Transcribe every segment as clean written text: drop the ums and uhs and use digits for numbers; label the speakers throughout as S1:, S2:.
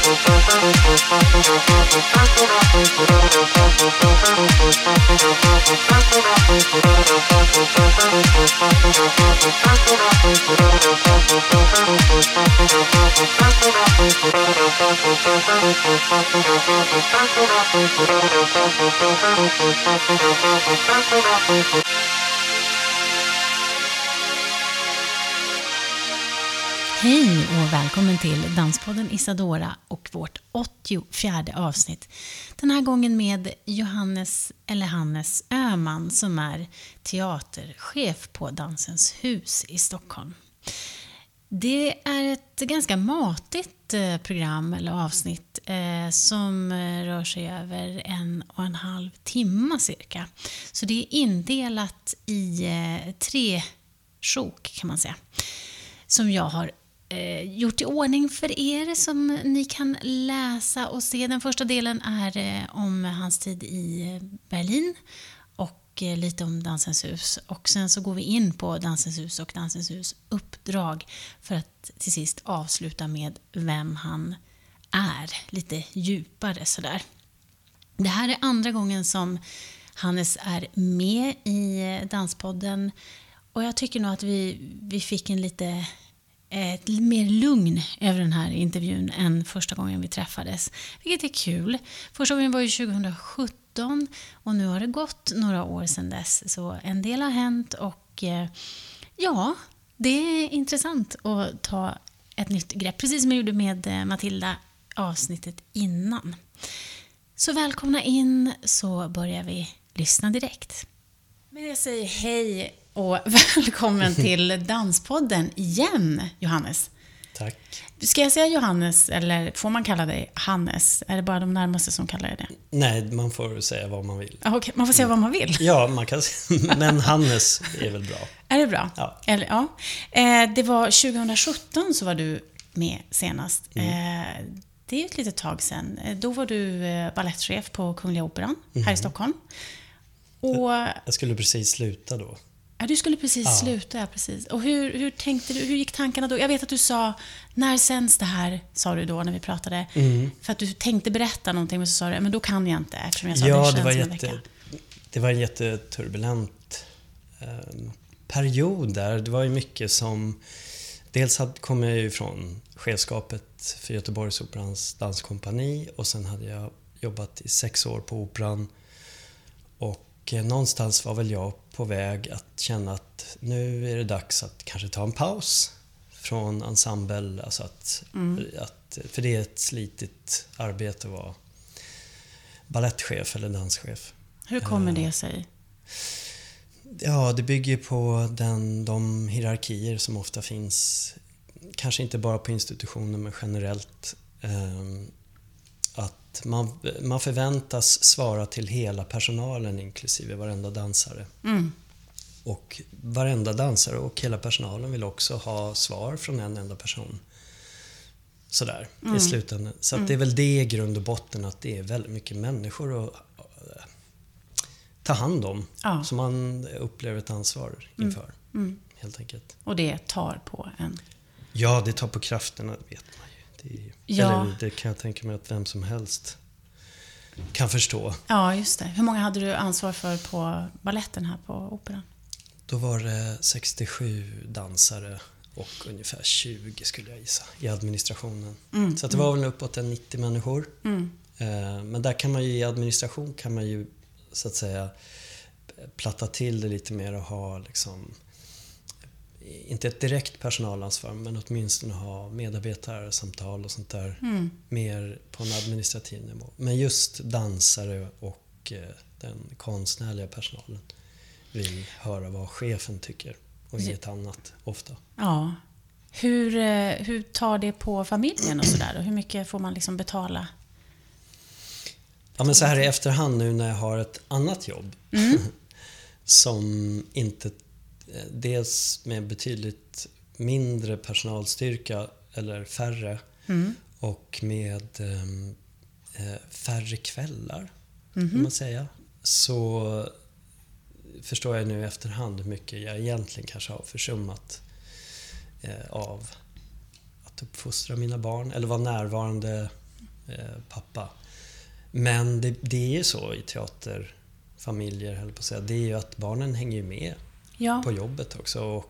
S1: Hej och välkommen till Danspodden Isadora och vårt 84:e avsnitt. Den här gången med Hannes Öhman som är teaterchef på Dansens hus i Stockholm. Det är ett ganska matigt program eller avsnitt som rör sig över 1,5 timme cirka. Så det är indelat i 3 sjok kan man säga. Som jag har gjort i ordning för er som ni kan läsa och se. Den första delen är om hans tid i Berlin och lite om Dansens hus. Och sen så går vi in på Dansens hus och Dansens hus uppdrag för att till sist avsluta med vem han är. Lite djupare sådär. Det här är andra gången som Hannes är med i Danspodden. Och jag tycker nog att vi fick ett mer lugn över den här intervjun än första gången vi träffades. Vilket är kul. Första gången var ju 2017 och nu har det gått några år sedan dess. Så en del har hänt och ja, det är intressant att ta ett nytt grepp. Precis som jag gjorde med Matilda avsnittet innan. Så välkomna in så börjar vi lyssna direkt. Men jag säger hej och välkommen till Danspodden igen, Johannes.
S2: Tack.
S1: Ska jag säga Johannes eller får man kalla dig Hannes? Är det bara de närmaste som kallar dig det?
S2: Nej, man får säga vad man vill.
S1: Okay, man får säga vad man vill?
S2: Ja, man kan säga, men Hannes är väl bra.
S1: Är det bra?
S2: Ja.
S1: Eller, ja. Det var 2017 så var du med senast. Det är ett litet tag sedan. Då var du ballettchef på Kungliga Operan här i Stockholm. Och
S2: jag skulle precis sluta då.
S1: Ja, du skulle precis sluta, ja, precis. Och hur tänkte du, hur gick tankarna då? Jag vet att du sa, när sänds det här, sa du då när vi pratade. För att du tänkte berätta någonting, men så sa du, men då kan jag inte, eftersom jag sa
S2: det var en jätteturbulent period där. Det var ju mycket som, dels kom jag ju från chefskapet för Göteborgsoperans danskompani och sen hade jag jobbat i 6 år på operan. Och någonstans var väl jag på väg att känna att nu är det dags att kanske ta en paus från ensemble. Alltså att, för det är ett slitigt arbete att vara ballettchef eller danschef.
S1: Hur kommer det sig?
S2: Ja, det bygger på de hierarkier som ofta finns, kanske inte bara på institutioner men generellt. Att man förväntas svara till hela personalen inklusive varenda dansare. Och varenda dansare och hela personalen vill också ha svar från en enda person. Sådär, i slutändan. Så att det är väl det i grund och botten, att det är väldigt mycket människor att ta hand om. Ja. Som man upplever ett ansvar inför, helt enkelt.
S1: Och det tar på en?
S2: Ja, det tar på krafterna, vet man ju. Eller det kan jag tänka mig att vem som helst kan förstå.
S1: Ja, just det. Hur många hade du ansvar för på balletten här på operan?
S2: Då var det 67 dansare och ungefär 20 skulle jag gissa i administrationen. Så att det var väl uppåt 90 människor. Men där kan man ju i administration kan man ju så att säga platta till det lite mer och ha liksom, inte ett direkt personalansvar men åtminstone ha medarbetarsamtal och sånt där mer på en administrativ nivå. Men just dansare och den konstnärliga personalen vill höra vad chefen tycker och inget annat ofta.
S1: Ja. Hur tar det på familjen och sådär? Hur mycket får man liksom betala?
S2: Ja, men så här i efterhand nu när jag har ett annat jobb som inte, dels med betydligt mindre personalstyrka eller färre och med färre kvällar kan man säga, så förstår jag nu i efterhand hur mycket jag egentligen kanske har försummat av att uppfostra mina barn eller vara närvarande pappa. Men det är ju så i teaterfamiljer, höll på att säga. Det är ju att barnen hänger med på jobbet också.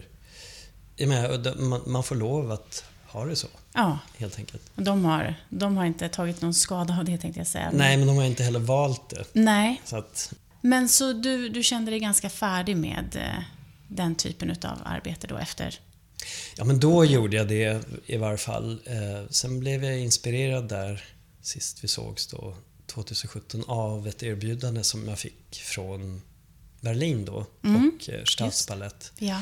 S2: Man får lov att ha det så.
S1: Ja.
S2: Helt enkelt.
S1: De har inte tagit någon skada av det, tänkte jag säga.
S2: Nej, men de har inte heller valt det.
S1: Nej.
S2: Så att...
S1: Men så du kände dig ganska färdig med den typen av arbete då efter?
S2: Ja, men då gjorde jag det i varje fall. Sen blev jag inspirerad där sist vi sågs då 2017 av ett erbjudande som jag fick från Berlin då och Staatsballett.
S1: Ja.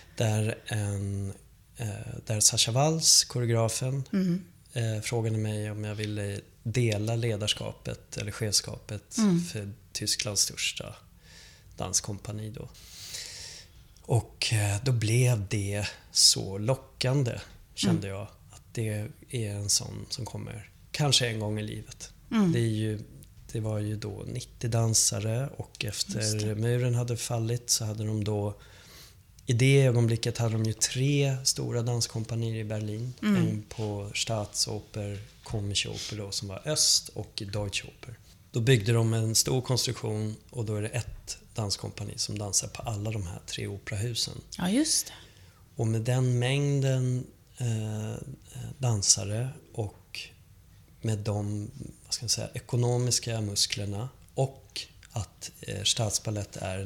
S2: Där Sascha Waltz, koreografen, frågade mig om jag ville dela ledarskapet eller chefskapet för Tysklands största danskompani då. Och då blev det så lockande, kände jag, att det är en sån som kommer kanske en gång i livet. Det var ju då 90 dansare och efter muren hade fallit så hade de då, i det ögonblicket hade de ju 3 stora danskompanier i Berlin. En på Staatsoper, Komische Oper då, som var Öst, och Deutsche Oper. Då byggde de en stor konstruktion och då är det ett danskompani som dansar på alla de här 3 operahusen.
S1: Ja, just det.
S2: Och med den mängden dansare och med de, vad ska jag säga, ekonomiska musklerna och att Staatsballett är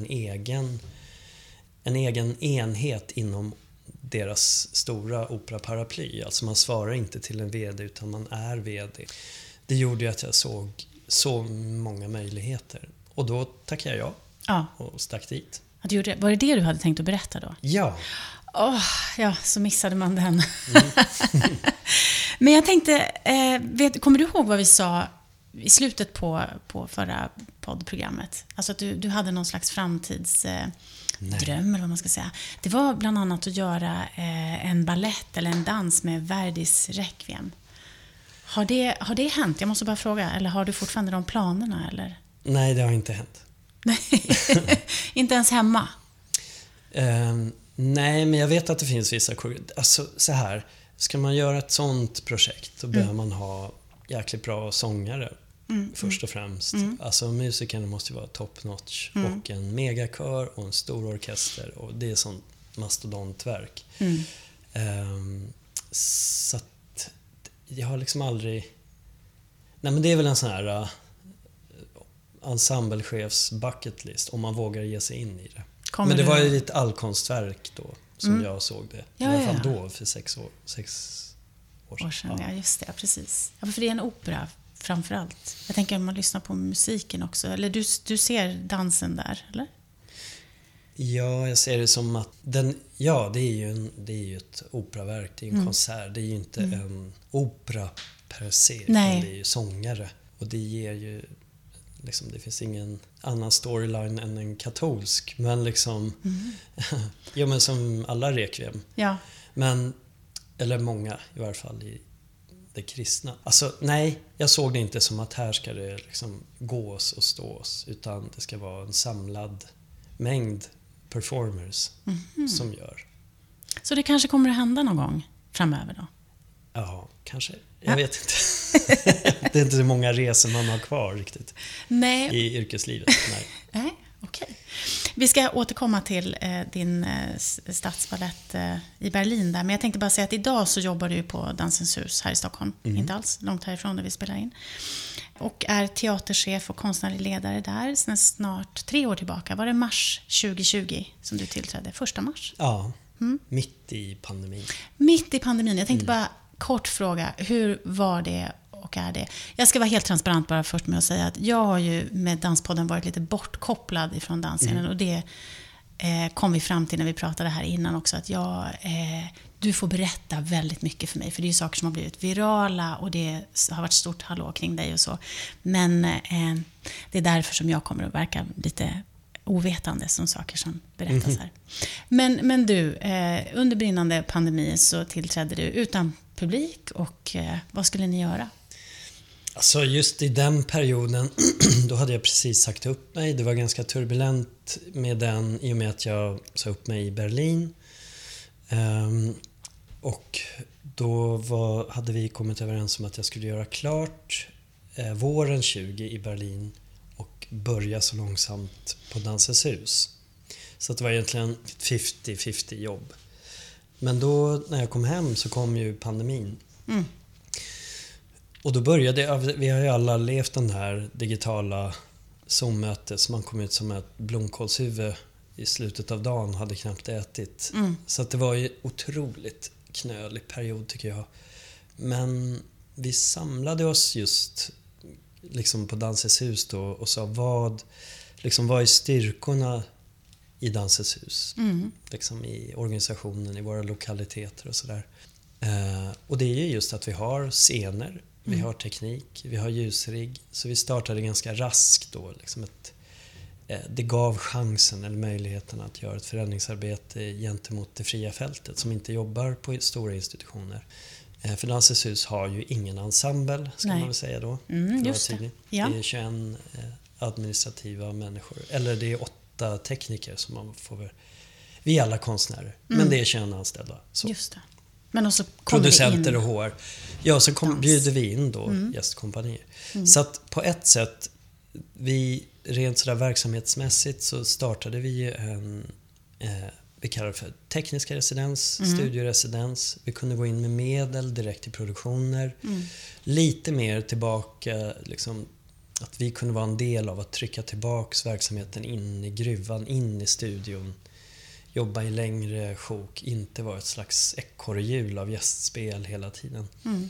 S2: en egen enhet inom deras stora operaparaply. Alltså man svarar inte till en VD utan man är VD. Det gjorde ju att jag såg så många möjligheter. Och då tackade jag och stack dit.
S1: Var det du hade tänkt att berätta då?
S2: Ja.
S1: Ja, så missade man den. Men jag tänkte, kommer du ihåg vad vi sa i slutet på förra poddprogrammet? Alltså att du hade någon slags framtidsdröm eller vad man ska säga. Det var bland annat att göra en ballett eller en dans med Verdis Requiem. Har det hänt? Jag måste bara fråga. Eller har du fortfarande de planerna? Eller?
S2: Nej, det har inte hänt.
S1: Inte ens hemma?
S2: Nej, men jag vet att det finns vissa... Alltså så här, ska man göra ett sånt projekt då behöver man ha jäkligt bra sångare först och främst. Alltså musikerna måste ju vara top notch och en megakör och en stor orkester, och det är sånt mastodontverk. Så att jag har liksom aldrig... Nej, men det är väl en sån här ensemblechefs bucketlist om man vågar ge sig in i det. Men det var ju ett allkonstverk då som jag såg det. I alla fall då för 6 år sedan.
S1: Ja, just det, precis. Ja, för det är en opera framförallt. Jag tänker om man lyssnar på musiken också. Eller du ser dansen där, eller?
S2: Ja, jag ser det som att det är ju ett operaverk, det är ju en konsert, det är ju inte en opera per se, utan det är ju sångare, och det ger ju liksom, det finns ingen annan storyline än en katolsk, men liksom ja, men som alla Requiem.
S1: Ja.
S2: Men eller många i varje fall i det kristna. Alltså nej, jag såg det inte som att här ska det liksom gås och stås, utan det ska vara en samlad mängd performers som gör. Så
S1: det kanske kommer att hända någon gång framöver då?
S2: Ja, kanske. Jag vet inte. Det är inte så många resor man har kvar riktigt.
S1: Nej.
S2: I yrkeslivet.
S1: Nej, okej. Vi ska återkomma till din Staatsballett i Berlin där. Men jag tänkte bara säga att idag så jobbar du på Dansens hus här i Stockholm. Inte alls långt härifrån där vi spelar in. Och är teaterchef och konstnärlig ledare där sedan snart 3 år tillbaka. Var det mars 2020 som du tillträdde? 1 mars?
S2: Ja, mitt i pandemin.
S1: Mitt i pandemin. Jag tänkte bara kort fråga, hur var det och är det? Jag ska vara helt transparent bara först med att säga att jag har ju med Danspodden varit lite bortkopplad ifrån dansscenen, och det kom vi fram till när vi pratade här innan också, att du får berätta väldigt mycket för mig, för det är ju saker som har blivit virala och det har varit stort hallå kring dig och så, men det är därför som jag kommer att verka lite ovetande som saker som berättas här. Men du, under brinnande pandemi så tillträdde du utan publik, och vad skulle ni göra?
S2: Alltså just i den perioden då hade jag precis sagt upp mig. Det var ganska turbulent med den, i och med att jag sa upp mig i Berlin. Och då hade vi kommit överens om att jag skulle göra klart våren 20 i Berlin och börja så långsamt på Dansens hus. Så det var egentligen 50-50 jobb. Men då när jag kom hem så kom ju pandemin. Och då började, vi har ju alla levt den här digitala Zoom-mötet som man kom ut som ett blomkålshuvud i slutet av dagen, hade knappt ätit. Så att det var ju otroligt knölig period tycker jag. Men vi samlade oss just liksom på Dansens hus då och sa vad är styrkorna i Dansens hus? Liksom i organisationen, i våra lokaliteter och sådär. Och det är ju just att vi har scener, vi har teknik, vi har ljusrigg. Så vi startade ganska raskt då. Liksom det gav chansen eller möjligheten att göra ett förändringsarbete gentemot det fria fältet som inte jobbar på stora institutioner. För Dansens hus har ju ingen ensemble, ska man väl säga då.
S1: Just det. Ja.
S2: Det är 21 administrativa människor. Eller det är 8 tekniker som man får väl... Vi är alla konstnärer, men det är 21 anställda. Så.
S1: Just det. Men också
S2: producenter och HR. Ja, så bjuder vi in då gästkompanier. Så att på ett sätt, rent sådär verksamhetsmässigt så startade vi vi kallar det för tekniska residens, studioresidens. Vi kunde gå in med medel direkt i produktioner. Lite mer tillbaka, liksom, att vi kunde vara en del av att trycka tillbaks verksamheten in i gruvan, in i studion. Jobba i längre sjok, inte vara ett slags ekorrhjul av gästspel hela tiden.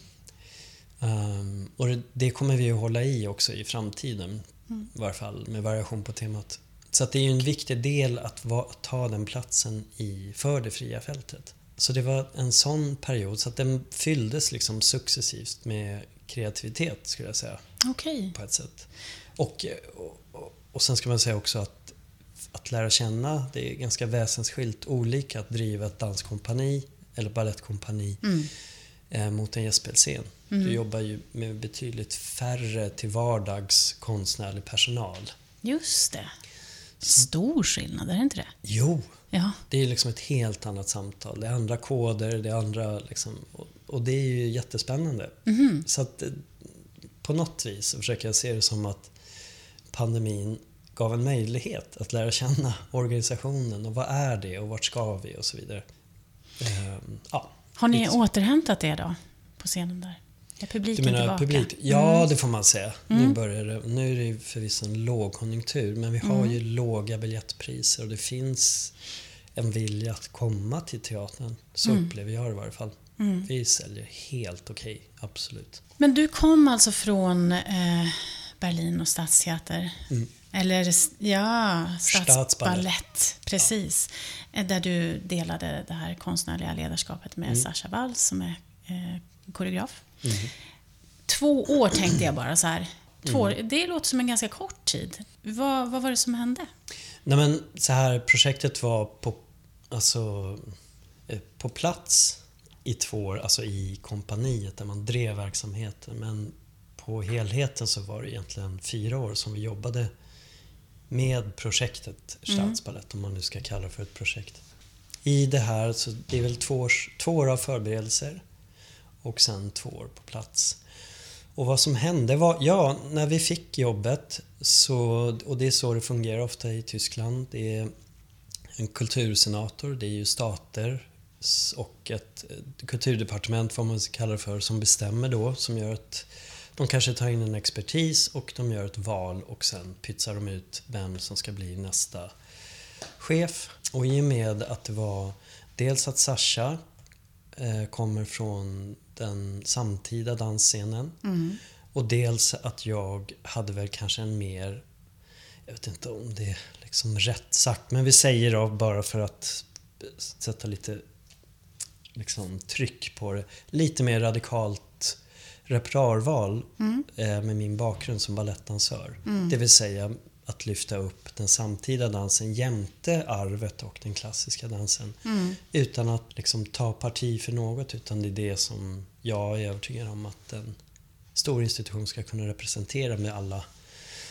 S2: Och det kommer vi att hålla i också i framtiden, i varje fall med variation på temat. Så att det är ju en viktig del att ta den platsen för det fria fältet. Så det var en sån period, så att den fylldes liksom successivt med kreativitet, skulle jag säga.
S1: Okej.
S2: På ett sätt. Och sen ska man säga också att lära känna, det är ganska väsensskilt olika att driva ett danskompani eller ballettkompani mot en gästspelscen. Du jobbar ju med betydligt färre till vardags konstnärlig personal.
S1: Just det. Stor skillnad, är det inte det?
S2: Jo,
S1: ja.
S2: Det är liksom ett helt annat samtal. Det är andra koder, det är andra liksom, och det är ju jättespännande. Så att på något vis försöker jag se det som att pandemin gav en möjlighet att lära känna organisationen och vad är det och vart ska vi och så vidare.
S1: Har ni återhämtat det då på scenen där? Är publiken tillbaka?
S2: Publik? Ja, det får man säga. Nu är det förvisso en lågkonjunktur, men vi har ju låga biljettpriser och det finns en vilja att komma till teatern. Så upplever jag det i varje fall. Vi säljer helt okej, absolut.
S1: Men du kom alltså från Berlin och Stadsteater. Eller Stadsballett, precis. Där du delade det här konstnärliga ledarskapet med Sascha Wall som är koreograf. 2 år tänkte jag bara så här. 2 år, det låter som en ganska kort tid. Vad var det som hände?
S2: Nej, men så här, projektet var på plats i 2 år, alltså i kompaniet där man drev verksamheten. Men på helheten så var det egentligen 4 år som vi jobbade med projektet Stadsballett, om man nu ska kalla det för ett projekt. I det här så det är väl 2 år av förberedelser och sen 2 år på plats. Och vad som hände var, när vi fick jobbet och det är så det fungerar ofta i Tyskland, det är en kultursenator, det är ju stater och ett kulturdepartement, vad man kallar det för, som bestämmer då, som gör de kanske tar in en expertis och de gör ett val och sen pytsar de ut vem som ska bli nästa chef. Och i och med att det var dels att Sascha kommer från den samtida dansscenen och dels att jag hade väl kanske en mer, jag vet inte om det är liksom rätt sagt, men vi säger då bara för att sätta lite liksom tryck på det, lite mer radikalt repertoarval med min bakgrund som balettdansör. Det vill säga att lyfta upp den samtida dansen jämte arvet och den klassiska dansen utan att liksom ta parti för något, utan det är det som jag är övertygad om att en stor institution ska kunna representera med alla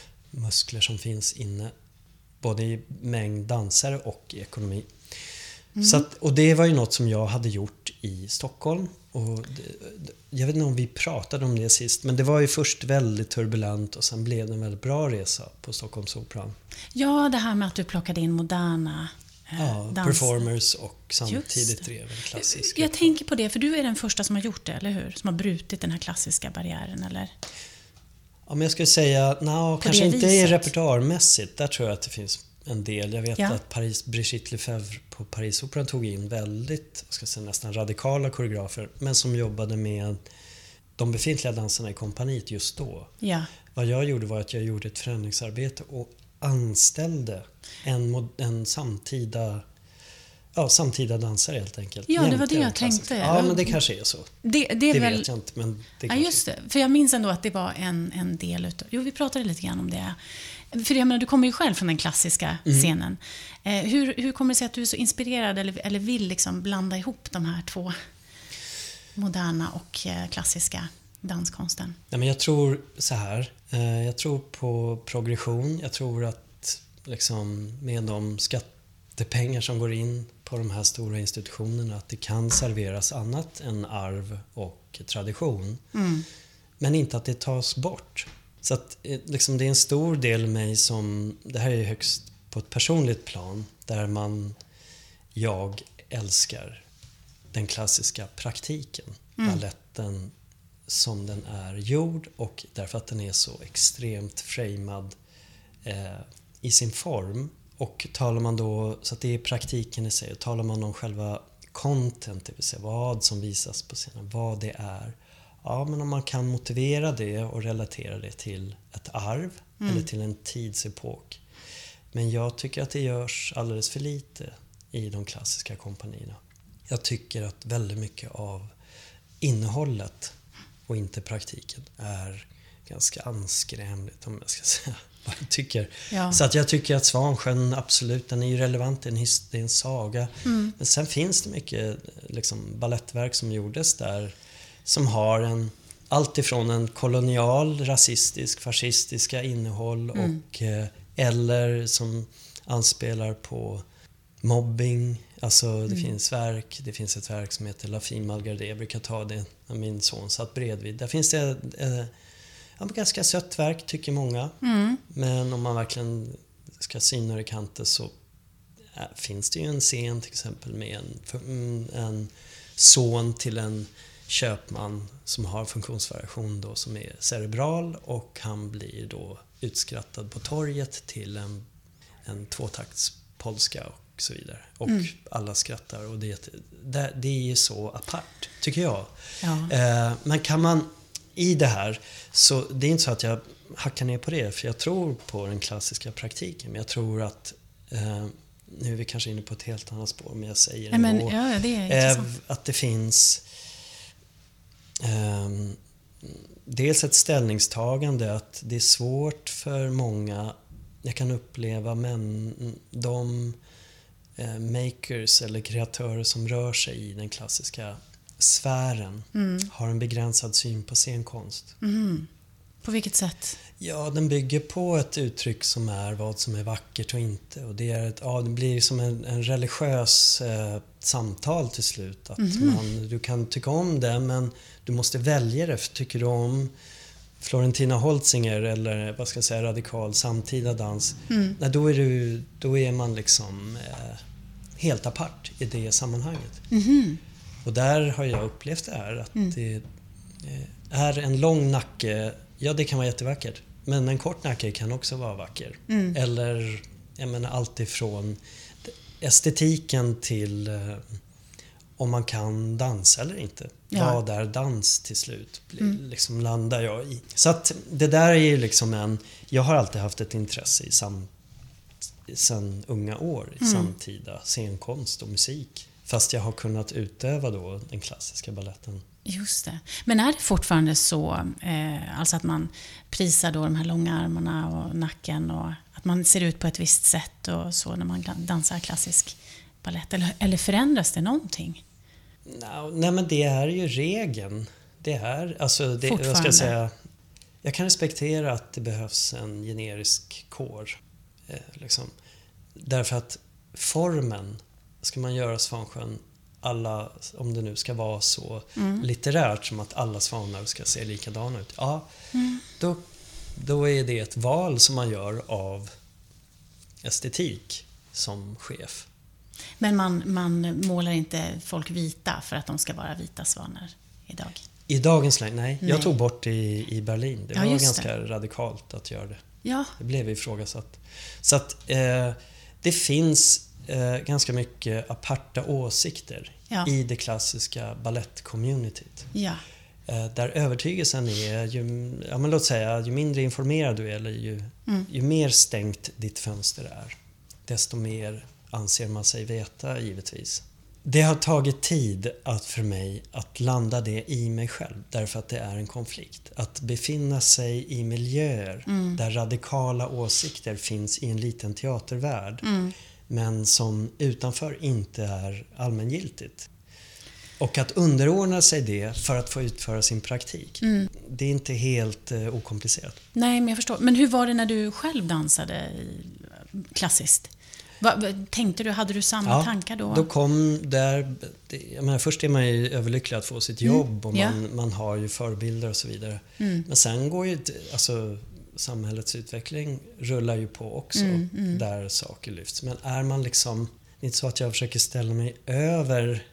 S2: muskler som finns inne, både i mängd dansare och i ekonomi. Så att, och det var ju något som jag hade gjort i Stockholm. Och jag vet inte om vi pratade om det sist, men det var ju först väldigt turbulent och sen blev det en väldigt bra resa på Stockholmsoperan.
S1: Ja, det här med att du plockade in moderna
S2: performers och samtidigt drev en klassisk.
S1: Jag tänker på det, för du är den första som har gjort det, eller hur? Som har brutit den här klassiska barriären, eller?
S2: Ja, men jag skulle säga, kanske inte repertoarmässigt. Där tror jag att det finns en del. Jag vet att Brigitte Lefebvre på Parisoperan tog in väldigt, nästan radikala koreografer, men som jobbade med de befintliga dansarna i kompaniet just då.
S1: Ja.
S2: Vad jag gjorde var att jag gjorde ett förändringsarbete och anställde en samtida dansare helt enkelt.
S1: Ja, det var det jag tänkte.
S2: Ja, men det kanske är så. Det
S1: väl...
S2: vet jag inte, men det
S1: ja, just det. För jag minns ändå att det var en del utav... Jo, vi pratade lite grann om det. För jag menar, du kommer ju själv från den klassiska scenen. Hur kommer det sig att du är så inspirerad eller vill liksom blanda ihop de här två moderna och klassiska danskonsten?
S2: Ja, men jag tror så här. Jag tror på progression. Jag tror att liksom, med de skattepengar som går in på de här stora institutionerna, att det kan serveras annat än arv och tradition. Men inte att det tas bort. Så att liksom, det är en stor del av mig som, det här är högst på ett personligt plan, där jag älskar den klassiska praktiken, balletten som den är gjord, och därför att den är så extremt framad i sin form. Och talar man då, så att det är praktiken i sig, och talar man om själva content, det vill säga vad som visas på scenen, vad det är. Ja, men om man kan motivera det och relatera det till ett arv eller till en tidsepok. Men jag tycker att det görs alldeles för lite i de klassiska kompanierna. Jag tycker att väldigt mycket av innehållet och inte praktiken är ganska anskrämligt, om jag ska säga vad jag tycker.
S1: Ja.
S2: Så att jag tycker att Svansjön, absolut, den är ju relevant, det är en saga. Men sen finns det mycket liksom, ballettverk som gjordes där som har allt ifrån en kolonial, rasistisk, fascistiska innehåll och eller som anspelar på mobbing. Alltså det finns ett verk som heter La Fille Malgardée. Jag brukar ta det när min son satt bredvid. Där finns det ett ganska sött verk, tycker många. Men om man verkligen ska syna det i kanten, så finns det ju en scen till exempel med en son till en köpman som har funktionsvariation då, som är cerebral, och han blir då utskrattad på torget till en tvåtaktspolska och så vidare. Och alla skrattar, och det är ju så apart, tycker jag.
S1: Ja.
S2: Men kan man i det här, så det är inte så att jag hackar ner på det, för jag tror på den klassiska praktiken, men jag tror att nu är vi kanske inne på ett helt annat spår, men jag säger ändå
S1: det är
S2: att det finns dels ett ställningstagande, att det är svårt för många, jag kan uppleva, men de makers eller kreatörer som rör sig i den klassiska sfären har en begränsad syn på scenkonst.
S1: På vilket sätt?
S2: Ja, den bygger på ett uttryck som är vad som är vackert och inte. Och det är det blir som en religiös samtal till slut. Att du kan tycka om det, men du måste välja det. För tycker du om Florentina Holzinger eller vad ska jag säga, radikal samtida dans, då är man liksom helt apart i det sammanhanget. Och där har jag upplevt det här, att det är en lång nacke. Ja, det kan vara jättevackert. Men en kort nacke kan också vara vacker. Eller, jag menar, allt ifrån estetiken till om man kan dansa eller inte.
S1: Ja.
S2: Vad är dans till slut? Liksom landar jag i. Så att det där är ju liksom jag har alltid haft ett intresse sedan unga år i samtida scenkonst och musik. Fast jag har kunnat utöva då den klassiska balletten.
S1: Just det. Men är det fortfarande så, alltså att man prisar då de här långa armarna och nacken, och att man ser ut på ett visst sätt och så när man dansar klassisk ballett? Eller förändras det någonting?
S2: Nej, men det är ju regeln. Det är, alltså, vad ska jag säga? Jag kan respektera att det behövs en generisk kår. Liksom. Därför att formen ska man göra Svansjön alla, om det nu ska vara så litterärt som att alla svanar ska se likadana ut. Ja, då är det ett val som man gör av estetik som chef.
S1: Men man målar inte folk vita för att de ska vara vita svanar idag?
S2: I dagens läge, nej. Jag tog bort i Berlin. Det var ganska radikalt att göra det.
S1: Ja.
S2: Det blev ifrågasatt. Så att det finns ganska mycket aparta åsikter i det klassiska balettcommunityt.
S1: Ja.
S2: Där övertygelsen är, låt säga, ju mindre informerad du är eller ju mer stängt ditt fönster är, desto mer anser man sig veta, givetvis. Det har tagit tid för mig att landa det i mig själv, därför att det är en konflikt. Att befinna sig i miljöer där radikala åsikter finns i en liten teatervärld, men som utanför inte är allmängiltigt. Och att underordna sig det för att få utföra sin praktik. Det är inte helt okomplicerat.
S1: Nej, men jag förstår. Men hur var det när du själv dansade klassiskt? Tänkte du, hade du samma tankar då?
S2: Då kom där, först är man ju överlycklig att få sitt jobb och man har ju förebilder och så vidare. Men sen går ju, samhällets utveckling rullar ju på också där saker lyfts. Men är man liksom, det är inte så att jag försöker ställa mig över,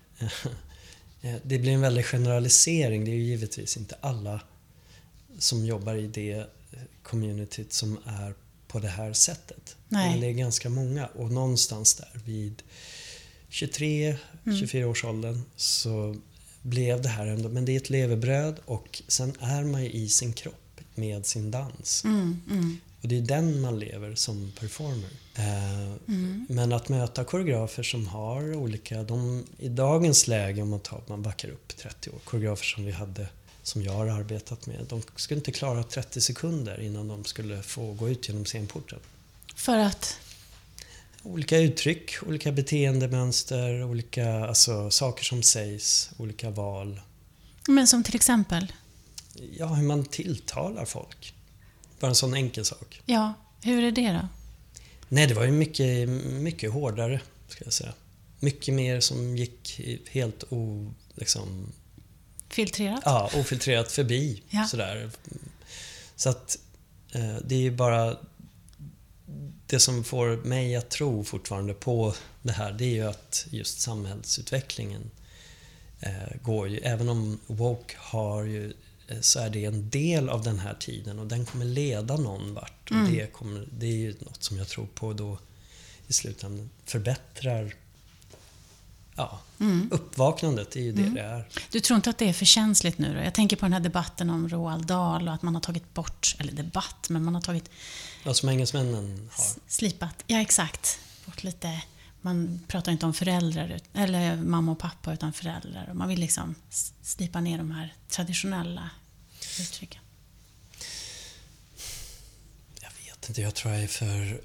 S2: det blir en väldig generalisering. Det är ju givetvis inte alla som jobbar i det communityt som är på det här sättet.
S1: Nej.
S2: Men det är ganska många, och någonstans där vid 23-24 års åldern så blev det här ändå, men det är ett levebröd, och sen är man ju i sin kropp med sin dans. Och det är den man lever som performer. Men att möta koreografer som har olika, i dagens läge, om man backar upp 30 år, koreografer som vi hade, som jag har arbetat med, de skulle inte klara 30 sekunder innan de skulle få gå ut genom scenporten.
S1: För att?
S2: Olika uttryck, olika beteendemönster, olika saker som sägs, olika val.
S1: Men som till exempel?
S2: Ja, hur man tilltalar folk. Bara en sån enkel sak.
S1: Ja, hur är det då?
S2: Nej, det var ju mycket hårdare, ska jag säga. Mycket mer som gick helt
S1: filtrerat?
S2: Ja, ofiltrerat förbi.
S1: Ja.
S2: Sådär. Så att det är ju bara det som får mig att tro fortfarande på det här, det är ju att just samhällsutvecklingen går ju, även om woke har ju, så är det en del av den här tiden, och den kommer leda någon vart. Och det är ju något som jag tror på då i slutändan förbättrar uppvaknandet, är ju det är.
S1: Du tror inte att det är för känsligt nu då? Jag tänker på den här debatten om Roald Dahl och att man har tagit bort, eller debatt, men man har tagit...
S2: Ja, som engelsmännen har.
S1: Slipat, ja exakt. Bort lite, man pratar inte om föräldrar, eller mamma och pappa, utan föräldrar. Och man vill liksom slipa ner de här traditionella uttrycken.
S2: Jag vet inte, jag tror jag är för...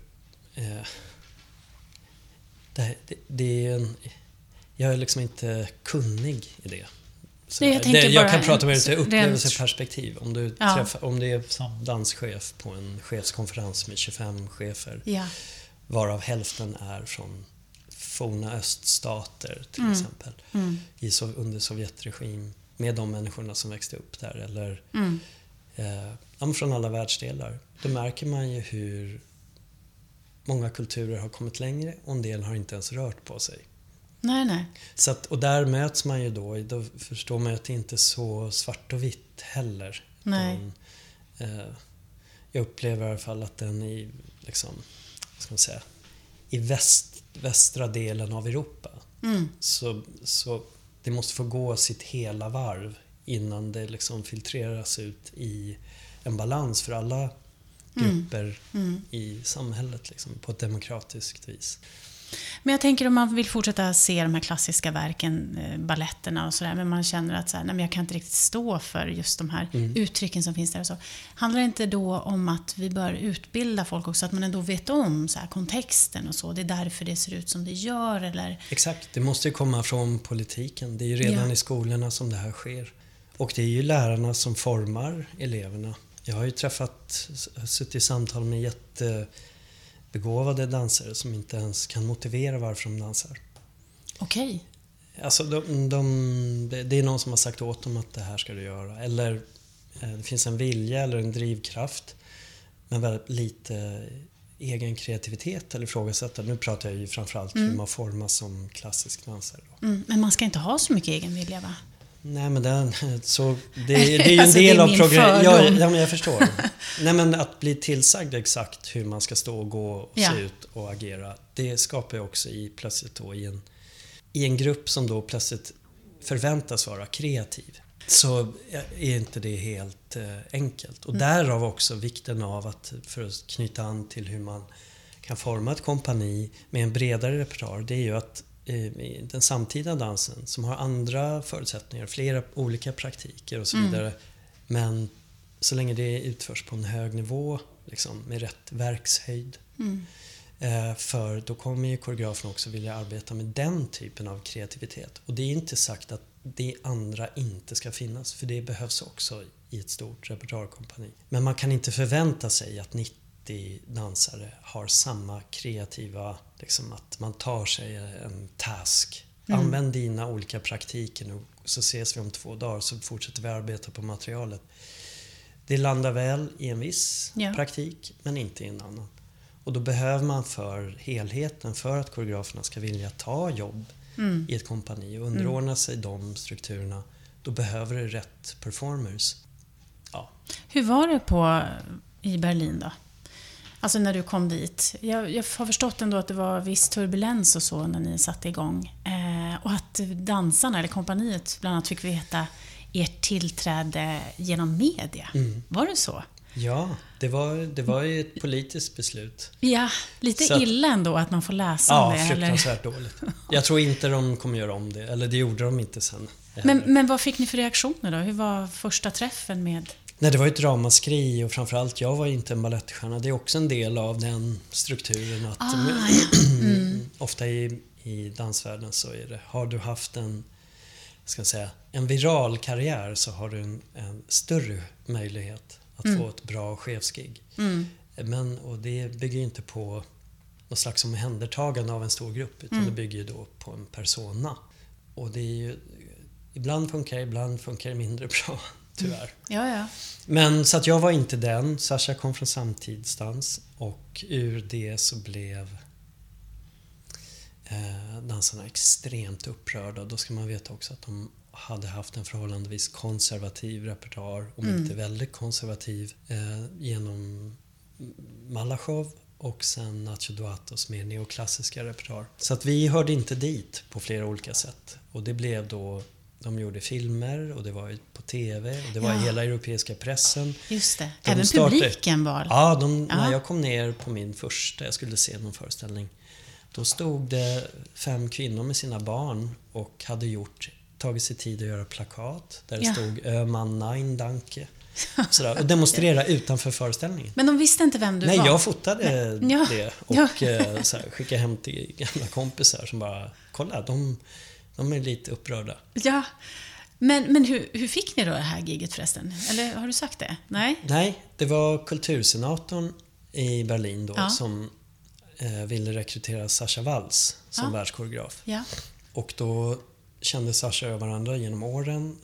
S2: det är en... Jag är liksom inte kunnig i det. Jag kan prata med ett upplevelseperspektiv. Om du om det är som danschef på en chefskonferens med 25 chefer, varav hälften är från forna öststater till exempel, under Sovjetregim, med de människorna som växte upp där, eller från alla världsdelar. Då märker man ju hur många kulturer har kommit längre, och en del har inte ens rört på sig.
S1: Nej.
S2: Så att, och där möts man ju då förstår man att det inte är så svart och vitt heller.
S1: Nej.
S2: Jag upplever i alla fall att den i i västra delen av Europa, så det måste få gå sitt hela varv innan det liksom filtreras ut i en balans för alla grupper i samhället på ett demokratiskt vis.
S1: Men jag tänker, om man vill fortsätta se de här klassiska verken, balletterna och sådär, men man känner att nej, men jag kan inte riktigt stå för just de här uttrycken som finns där och så. Handlar det inte då om att vi bör utbilda folk också, att man ändå vet om så här, kontexten och så? Det är därför det ser ut som det gör, eller? Exakt,
S2: det måste ju komma från politiken. Det är ju redan i skolorna som det här sker. Och det är ju lärarna som formar eleverna. Jag har ju suttit i samtal med begåvade dansare som inte ens kan motivera varför de dansar.
S1: Okej.
S2: Alltså det är någon som har sagt åt dem att det här ska du göra. Eller det finns en vilja eller en drivkraft. Men väldigt lite egen kreativitet eller ifrågasättande. Nu pratar jag ju framförallt hur man formas som klassisk dansare.
S1: Men man ska inte ha så mycket egen vilja, va?
S2: Nej, men det är ju en
S1: Alltså,
S2: del av programmet. Ja, men jag förstår. Nej, men att bli tillsagd exakt hur man ska stå och gå och se ut och agera. Det skapar ju också plötsligt då i en grupp som då plötsligt förväntas vara kreativ. Så är inte det helt enkelt. Och därav också vikten av att, för att knyta an till hur man kan forma ett kompani med en bredare repertoar, det är ju att den samtida dansen som har andra förutsättningar, flera olika praktiker och så vidare. Men så länge det utförs på en hög nivå, liksom, med rätt verkshöjd. För då kommer ju koreografen också vilja arbeta med den typen av kreativitet. Och det är inte sagt att det andra inte ska finnas, för det behövs också i ett stort repertoarkompani. Men man kan inte förvänta sig att 90 dansare har samma kreativa, liksom att man tar sig en task. Använd dina olika praktiker nu, så ses vi om 2 dagar, så fortsätter vi arbeta på materialet. Det landar väl i en viss praktik, men inte i en annan. Och då behöver man för helheten, för att koreograferna ska vilja ta jobb i ett kompani och underordna sig de strukturerna, då behöver det rätt performers. Ja.
S1: Hur var det i Berlin då? Alltså när du kom dit. Jag har förstått ändå att det var viss turbulens och så när ni satte igång. Och att dansarna, eller kompaniet, bland annat fick veta ert tillträde genom media. Var det så?
S2: Ja, det var ju ett politiskt beslut.
S1: Ja, lite så illa ändå att man får läsa om det.
S2: Ja, fruktansvärt dåligt. Jag tror inte de kommer göra om det, eller det gjorde de inte sen.
S1: Men vad fick ni för reaktioner då? Hur var första träffen med...
S2: Nej, det var ju ett ramaskri, och framförallt jag var inte en balettstjärna. Det är också en del av den strukturen att ofta i dansvärlden så är det, har du haft en viral karriär, så har du en större möjlighet att få ett bra chefsgig. Och det bygger ju inte på något slags omhändertagande av en stor grupp, utan det bygger ju då på en persona. Och det är ju, ibland funkar det mindre bra, tyvärr.
S1: Ja.
S2: Men så att jag var inte den. Sasha kom från samtidsdans, och ur det så blev dansarna extremt upprörda. Då ska man veta också att de hade haft en förhållandevis konservativ repertoar, om inte väldigt konservativ, genom Malachov och sen Nacho Duatos med neoklassiska repertoar. Så att vi hörde inte dit på flera olika sätt. Och det blev då, de gjorde filmer, och det var ju på TV, och det var i hela europeiska pressen.
S1: Just det, även publiken var...
S2: Ja, när jag kom ner på min första, jag skulle se någon föreställning, då stod det 5 kvinnor med sina barn och hade tagit sig tid att göra plakat där det stod man nein danke sådär, och demonstrera utanför föreställningen.
S1: Men de visste inte vem du var?
S2: Nej, jag fotade det och skickade hem till gamla kompisar som bara, kolla, de är lite upprörda.
S1: Ja, men hur fick ni då det här giget förresten? Eller har du sagt det? Nej,
S2: det var kultursenatorn i Berlin då som ville rekrytera Sascha Waltz som världskoreograf.
S1: Ja.
S2: Och då kände Sascha och varandra genom åren.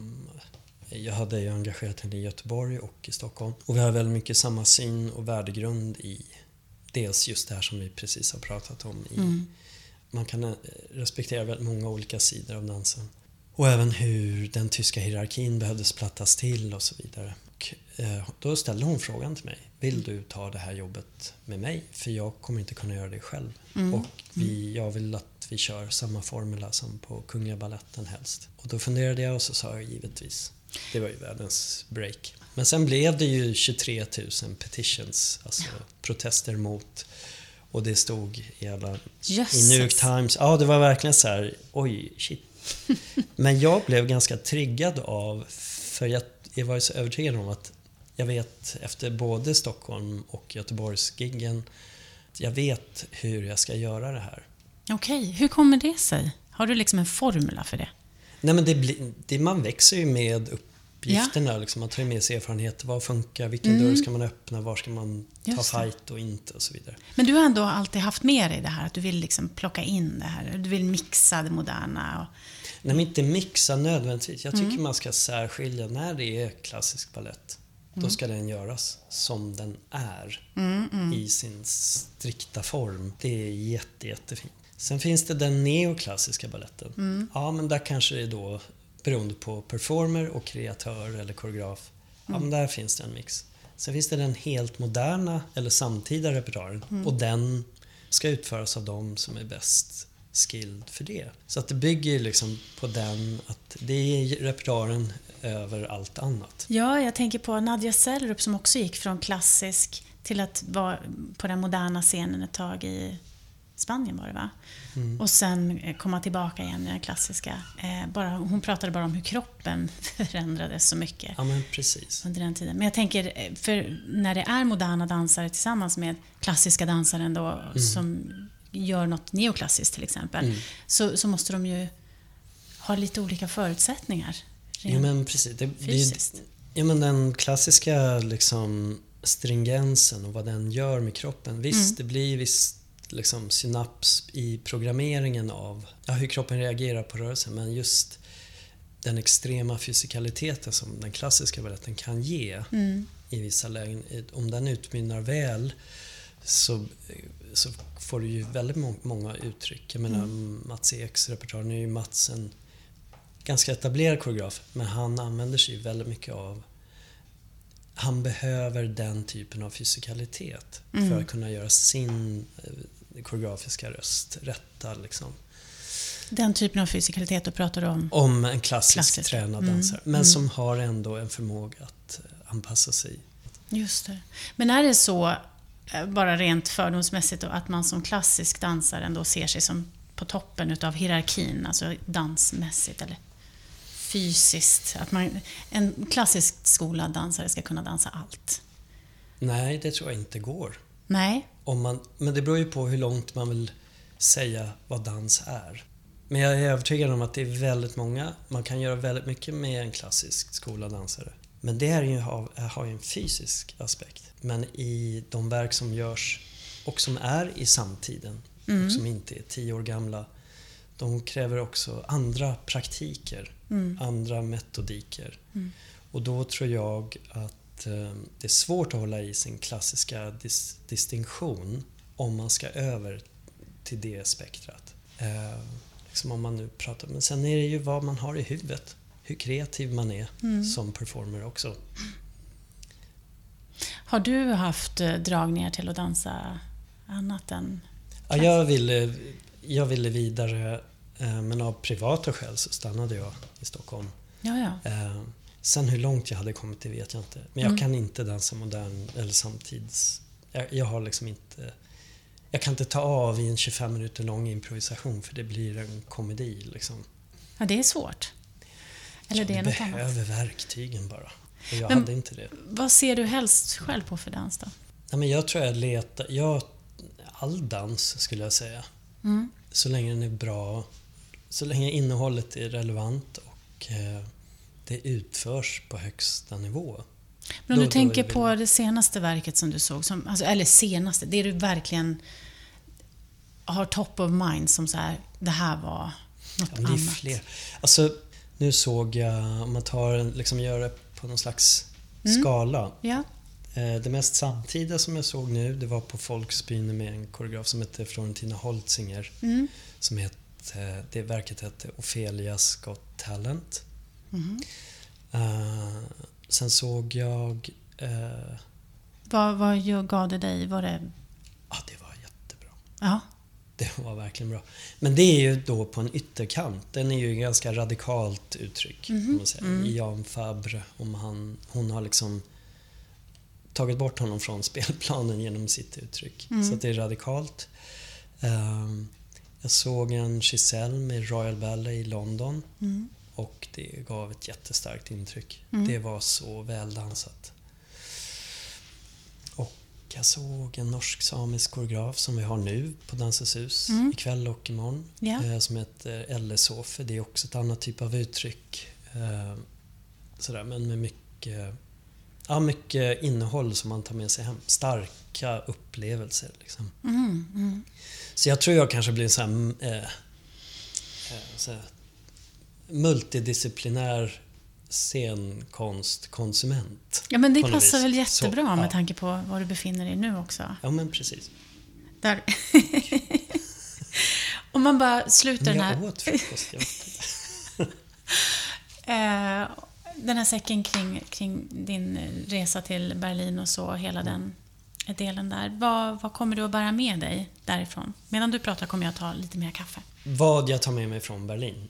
S2: Jag hade ju engagerat henne i Göteborg och i Stockholm. Och vi har väldigt mycket samma syn och värdegrund i dels just det här som vi precis har pratat om. Man kan respektera väldigt många olika sidor av dansen. Och även hur den tyska hierarkin behövdes plattas till och så vidare. Och då ställde hon frågan till mig. Vill du ta det här jobbet med mig? För jag kommer inte kunna göra det själv. Och jag vill att vi kör samma formula som på Kungliga Balletten helst. Och då funderade jag och så sa jag givetvis. Det var ju världens break. Men sen blev det ju 23 000 petitions, alltså protester mot. Och det stod i New York Times. Ja, det var verkligen så här, oj, shit. Men jag blev ganska triggad av, för jag var ju så övertygad om att jag vet efter både Stockholm och Göteborgsgiggen, jag vet hur jag ska göra det här.
S1: Okej, hur kommer det sig? Har du liksom en formula för det?
S2: Nej, men man växer ju med uppgifterna. Liksom, man tar med sig erfarenhet. Vad funkar? Vilken dörr ska man öppna? Var ska man ta fight och inte? Och så vidare.
S1: Men du har ändå alltid haft med dig det här. Att du vill liksom plocka in det här. Du vill mixa det moderna. Och...
S2: Nej, men inte mixa nödvändigtvis. Jag tycker man ska särskilja när det är klassisk ballett. Då ska den göras som den är i sin strikta form. Det är jättefint. Sen finns det den neoklassiska balletten. Ja, men där kanske det är då beroende på performer och kreatör eller koreograf. Ja, men där finns det en mix. Sen finns det den helt moderna eller samtida repertoaren. Och den ska utföras av de som är bäst skilled för det. Så att det bygger liksom på den, att det är repertoaren över allt annat.
S1: Ja, jag tänker på Nadja Sellerup som också gick från klassisk till att vara på den moderna scenen ett tag i Spanien var det, va? Och sen komma tillbaka igen i den klassiska. Hon pratade bara om hur kroppen förändrades så mycket.
S2: Ja, men precis.
S1: Under den tiden. Men jag tänker, för när det är moderna dansare tillsammans med klassiska dansare ändå, som gör något neoklassiskt till exempel, så måste de ju ha lite olika förutsättningar.
S2: Ja, men precis. Men den klassiska liksom, stringensen och vad den gör med kroppen. Visst, det blir visst liksom, synaps i programmeringen av hur kroppen reagerar på rörelsen, men just den extrema fysikaliteten som den klassiska balletten kan ge i vissa lägen, om den utmynnar väl så får du ju väldigt många uttryck. Jag menar, Mats Eks repertoar, nu är ju Mats en ganska etablerad koreograf, men han använder sig väldigt mycket av, han behöver den typen av fysikalitet för att kunna göra sin koreografiska röst rätta liksom.
S1: Den typen av fysikalitet du pratar om?
S2: Om en klassisk tränad dansare, men som har ändå en förmåga att anpassa sig.
S1: Just det. Men är det så, bara rent fördomsmässigt då, att man som klassisk dansare ändå ser sig som på toppen utav hierarkin, alltså dansmässigt eller fysiskt, att en klassisk skolad dansare ska kunna dansa allt?
S2: Nej, det tror jag inte går.
S1: Nej.
S2: Men det beror ju på hur långt man vill säga vad dans är. Men jag är övertygad om att det är väldigt många, man kan göra väldigt mycket med en klassisk skolad dansare. Men det har ju en fysisk aspekt. Men i de verk som görs och som är i samtiden och som inte är 10 år gamla, de kräver också andra praktiker, andra metodiker. Och då tror jag att det är svårt att hålla i sin klassiska distinktion om man ska över till det spektrat. Liksom om man nu pratar, men sen är det ju vad man har i huvudet, hur kreativ man är som performer också.
S1: Har du haft dragningar till att dansa annat än
S2: klass? Ja, jag ville vidare, men av privata skäl så stannade jag i Stockholm.
S1: Ja.
S2: Sen hur långt jag hade kommit, det vet jag inte. Men jag kan inte dansa modern eller samtids. Jag har liksom inte. Jag kan inte ta av i en 25 minuter lång improvisation, för det blir en komedi liksom.
S1: Ja, det är svårt. Eller det är något annat.
S2: Jag behöver verktygen bara. Och jag hade inte det.
S1: Vad ser du helst själv på för dans då?
S2: Ja, men jag tror all dans skulle jag säga. Så länge den är bra, så länge innehållet är relevant och det utförs på högsta nivå.
S1: Men om du tänker på det senaste verket som du såg, eller senaste, det du verkligen har top of mind som så här, det här var något annat. Det är fler.
S2: Alltså, nu såg jag, om man gör det på någon slags skala.
S1: Ja.
S2: Det mest samtida som jag såg nu, det var på Folksbyn med en koreograf som heter Florentina Holtzinger. Som det verket hette Ophelia's Got Talent. Sen såg jag...
S1: Vad gav det dig? Var det...
S2: Ja, det var jättebra.
S1: Ja.
S2: Det var verkligen bra. Men det är ju då på en ytterkant. Den är ju ganska radikalt uttryck. Om man säger. Jan Fabre, hon har liksom tagit bort honom från spelplanen genom sitt uttryck. Så att det är radikalt. Jag såg en Giselle med Royal Ballet i London. Och det gav ett jättestarkt intryck. Det var så väldansat. Och jag såg en norsk-samisk koreograf som vi har nu på Dansens hus ikväll och imorgon. Som heter Elle Sofe. Det är också ett annat typ av uttryck. sådär, men med mycket innehåll som man tar med sig hem. Starka upplevelser liksom. Så jag tror jag kanske blir en sån här multidisciplinär scenkonstkonsument.
S1: Ja, men det passar väl jättebra med tanke på var du befinner dig nu också.
S2: Ja, men precis.
S1: Där. Om man bara slutar den här...
S2: Jag åt frukost,
S1: den här säcken kring din resa till Berlin och så, hela den delen där. Vad kommer du att bära med dig därifrån? Medan du pratar kommer jag ta lite mer kaffe.
S2: Vad jag tar med mig från Berlin?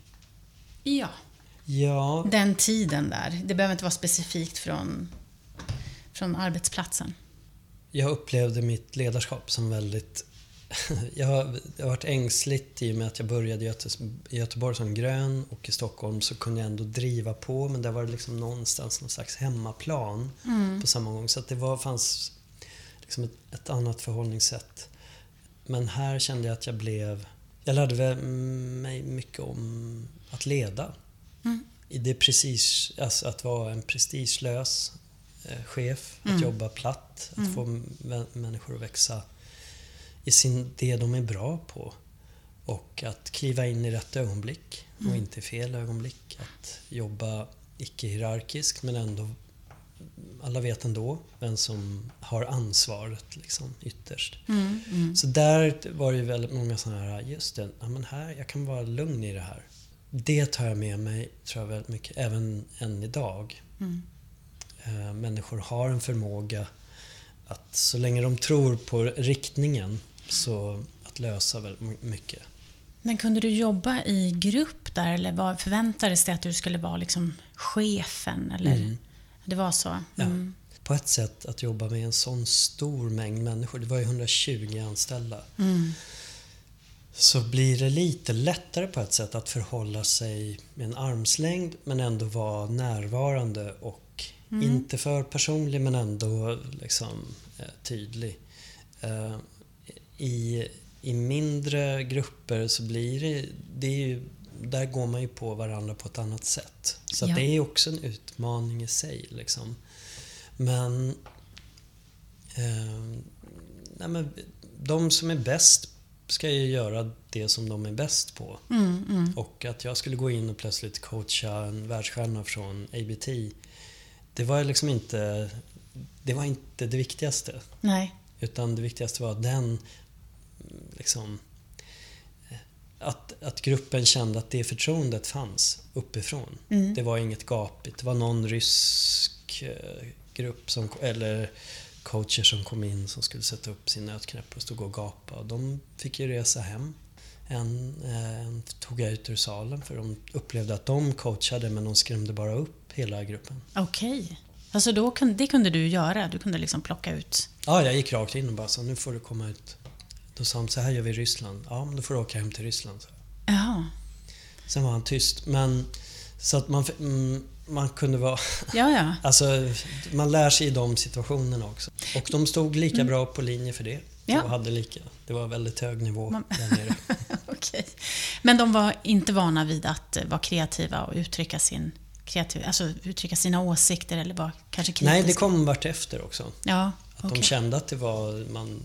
S2: Ja.
S1: Den tiden där. Det behöver inte vara specifikt från arbetsplatsen.
S2: Jag upplevde mitt ledarskap som väldigt... Jag har varit ängsligt i och med att jag började i Göteborg som grön, och i Stockholm så kunde jag ändå driva på, men där var det liksom någonstans någon slags hemmaplan på samma gång. Så att fanns liksom ett annat förhållningssätt. Men här kände jag att jag lärde mig mycket om att leda. Det är precis, alltså att vara en prestigelös chef, att jobba platt, att få människor att växa i det de är bra på, och att kliva in i rätt ögonblick och inte i fel ögonblick, att jobba icke-hierarkiskt men ändå alla vet ändå vem som har ansvaret liksom, ytterst. Så där var det ju väldigt många sådana här, just det, ja, men här, jag kan vara lugn i det här. Det tar jag med mig, tror jag, väldigt mycket, även än idag. Människor har en förmåga att så länge de tror på riktningen, så att lösa väldigt mycket.
S1: Men kunde du jobba i grupp där, eller vad förväntades det att du skulle vara liksom chefen, eller det var så?
S2: Ja. På ett sätt att jobba med en sån stor mängd människor, det var ju 120 anställda, så blir det lite lättare på ett sätt att förhålla sig med en armslängd men ändå vara närvarande och inte för personlig men ändå liksom tydlig. I mindre grupper så blir det är ju, där går man ju på varandra på ett annat sätt. Så att det är också en utmaning i sig liksom. Men de som är bäst ska ju göra det som de är bäst på. Och att jag skulle gå in och plötsligt coacha en världsstjärna från ABT, det var liksom inte det viktigaste.
S1: Nej.
S2: Utan det viktigaste var den liksom, att gruppen kände att det förtroendet fanns uppifrån. Det var inget gapigt. Det var någon rysk grupp eller coacher som kom in som skulle sätta upp sin nötknäpp och stod och gapa. Och de fick ju resa hem. En tog jag ut ur salen för de upplevde att de coachade, men de skrämde bara upp hela gruppen.
S1: Okej. Alltså det kunde du göra? Du kunde liksom plocka ut?
S2: Ja, jag gick rakt in och bara sa, nu får du komma ut. Då sa han, så här gör vi i Ryssland. Ja, men då får du åka hem till Ryssland.
S1: Jaha.
S2: Sen var han tyst. Men så att man kunde vara...
S1: Ja.
S2: Alltså, man lär sig i de situationerna också. Och de stod lika bra på linje för det.
S1: Ja.
S2: Och det var väldigt hög nivå där nere.
S1: Okej. Men de var inte vana vid att vara kreativa och uttrycka uttrycka sina åsikter eller vara kanske kritiska?
S2: Nej, det kom vart efter också.
S1: Ja,
S2: att de kände att det var...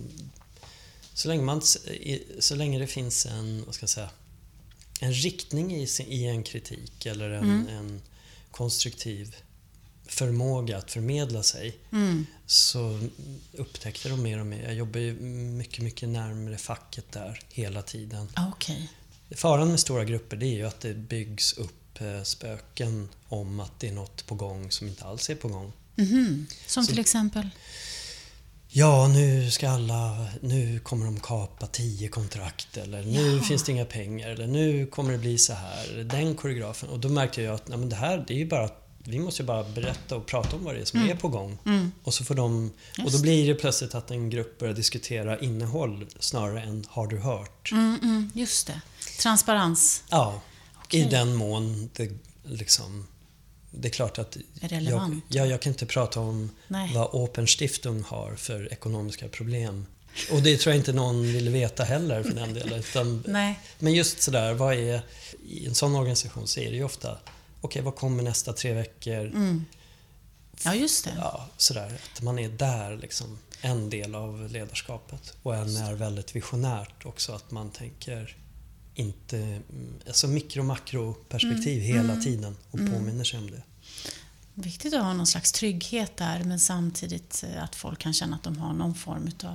S2: Så länge det finns en riktning i en kritik eller en konstruktiv förmåga att förmedla sig, så upptäckte de mer och mer. Jag jobbar ju mycket, mycket närmare facket där hela tiden.
S1: Okay.
S2: Faran med stora grupper, det är ju att det byggs upp spöken om att det är något på gång som inte alls är på gång.
S1: Som till exempel?
S2: Ja, nu kommer de kapa 10 kontrakt, eller nu finns det inga pengar, eller nu kommer det bli så här, den koreografen. Och då märkte jag att det här, det är ju bara att vi måste ju bara berätta och prata om vad det är som är på gång. Och så får och då blir det plötsligt att en grupp börjar diskutera innehåll snarare än har du hört.
S1: Just det. Transparens.
S2: Ja, okay. I den mån det liksom... Det är klart att jag kan inte prata om vad Open Stiftung har för ekonomiska problem. Och det tror jag inte någon vill veta heller för den delen. Men just sådär, i en sån organisation så är det ju ofta okej, vad kommer nästa 3 veckor?
S1: Ja, just det.
S2: Ja, sådär. Att man är där liksom, en del av ledarskapet. Och en är väldigt visionärt också, att man tänker inte, alltså mikro- och makroperspektiv hela tiden och påminner sig om det.
S1: Viktigt att ha någon slags trygghet där, men samtidigt att folk kan känna att de har någon form av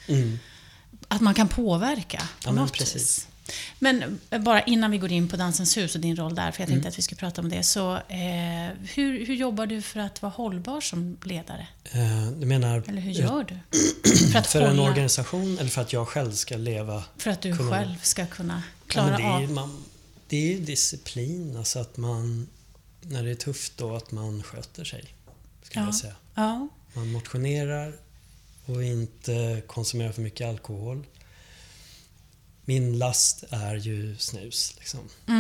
S1: att man kan påverka på något vis. Men bara innan vi går in på Dansens hus och din roll där, för jag tänkte att vi skulle prata om det, så hur jobbar du för att vara hållbar som ledare?
S2: Du menar,
S1: eller hur gör du?
S2: För en organisation eller för att jag själv ska leva?
S1: För att du själv ska kunna klara av.
S2: Det är ju disciplin, alltså att man, när det är tufft då, att man sköter sig, ska jag säga.
S1: Ja.
S2: Man motionerar och inte konsumerar för mycket alkohol. Min last är ju snus liksom.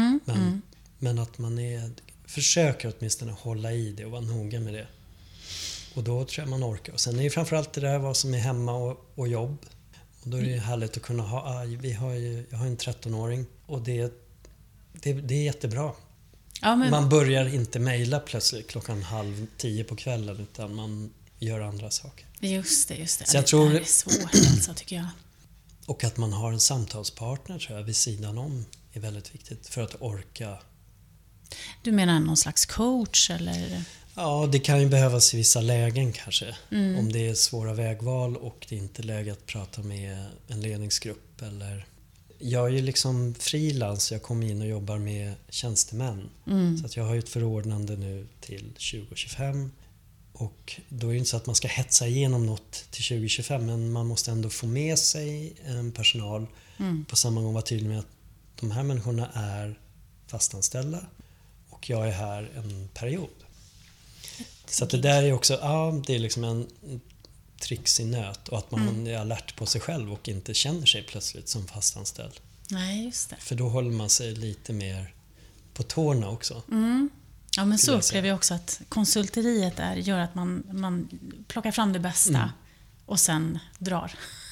S2: Men att man försöker åtminstone hålla i det och vara noga med det. Och då tror jag man orkar. Och sen är det framförallt det där vad som är hemma och jobb. Och då är det härligt att kunna ha, jag har en 13-åring och det är jättebra. Ja, men man börjar inte mejla plötsligt 9:30 på kvällen, utan man gör andra saker.
S1: Just det.
S2: Så jag tror
S1: det är svårt alltså, tycker jag.
S2: Och att man har en samtalspartner, tror jag, vid sidan om är väldigt viktigt för att orka.
S1: Du menar någon slags coach eller?
S2: Ja, det kan ju behövas i vissa lägen kanske. Om det är svåra vägval och det är inte läge att prata med en ledningsgrupp eller... Jag är ju liksom frilans, jag kommer in och jobbar med tjänstemän. Så att jag har ju ett förordnande nu till 2025. Och då är det inte så att man ska hetsa igenom något till 2025, men man måste ändå få med sig en personal på samma gång vara tydlig med att de här människorna är fastanställda och jag är här en period. Så att det där är också, det är liksom en trix i nöt, och att man är alert på sig själv och inte känner sig plötsligt som fastanställd.
S1: Nej, just det.
S2: För då håller man sig lite mer på tårna också.
S1: Ja, men så upplever jag också att konsulteriet gör att man plockar fram det bästa och sen drar.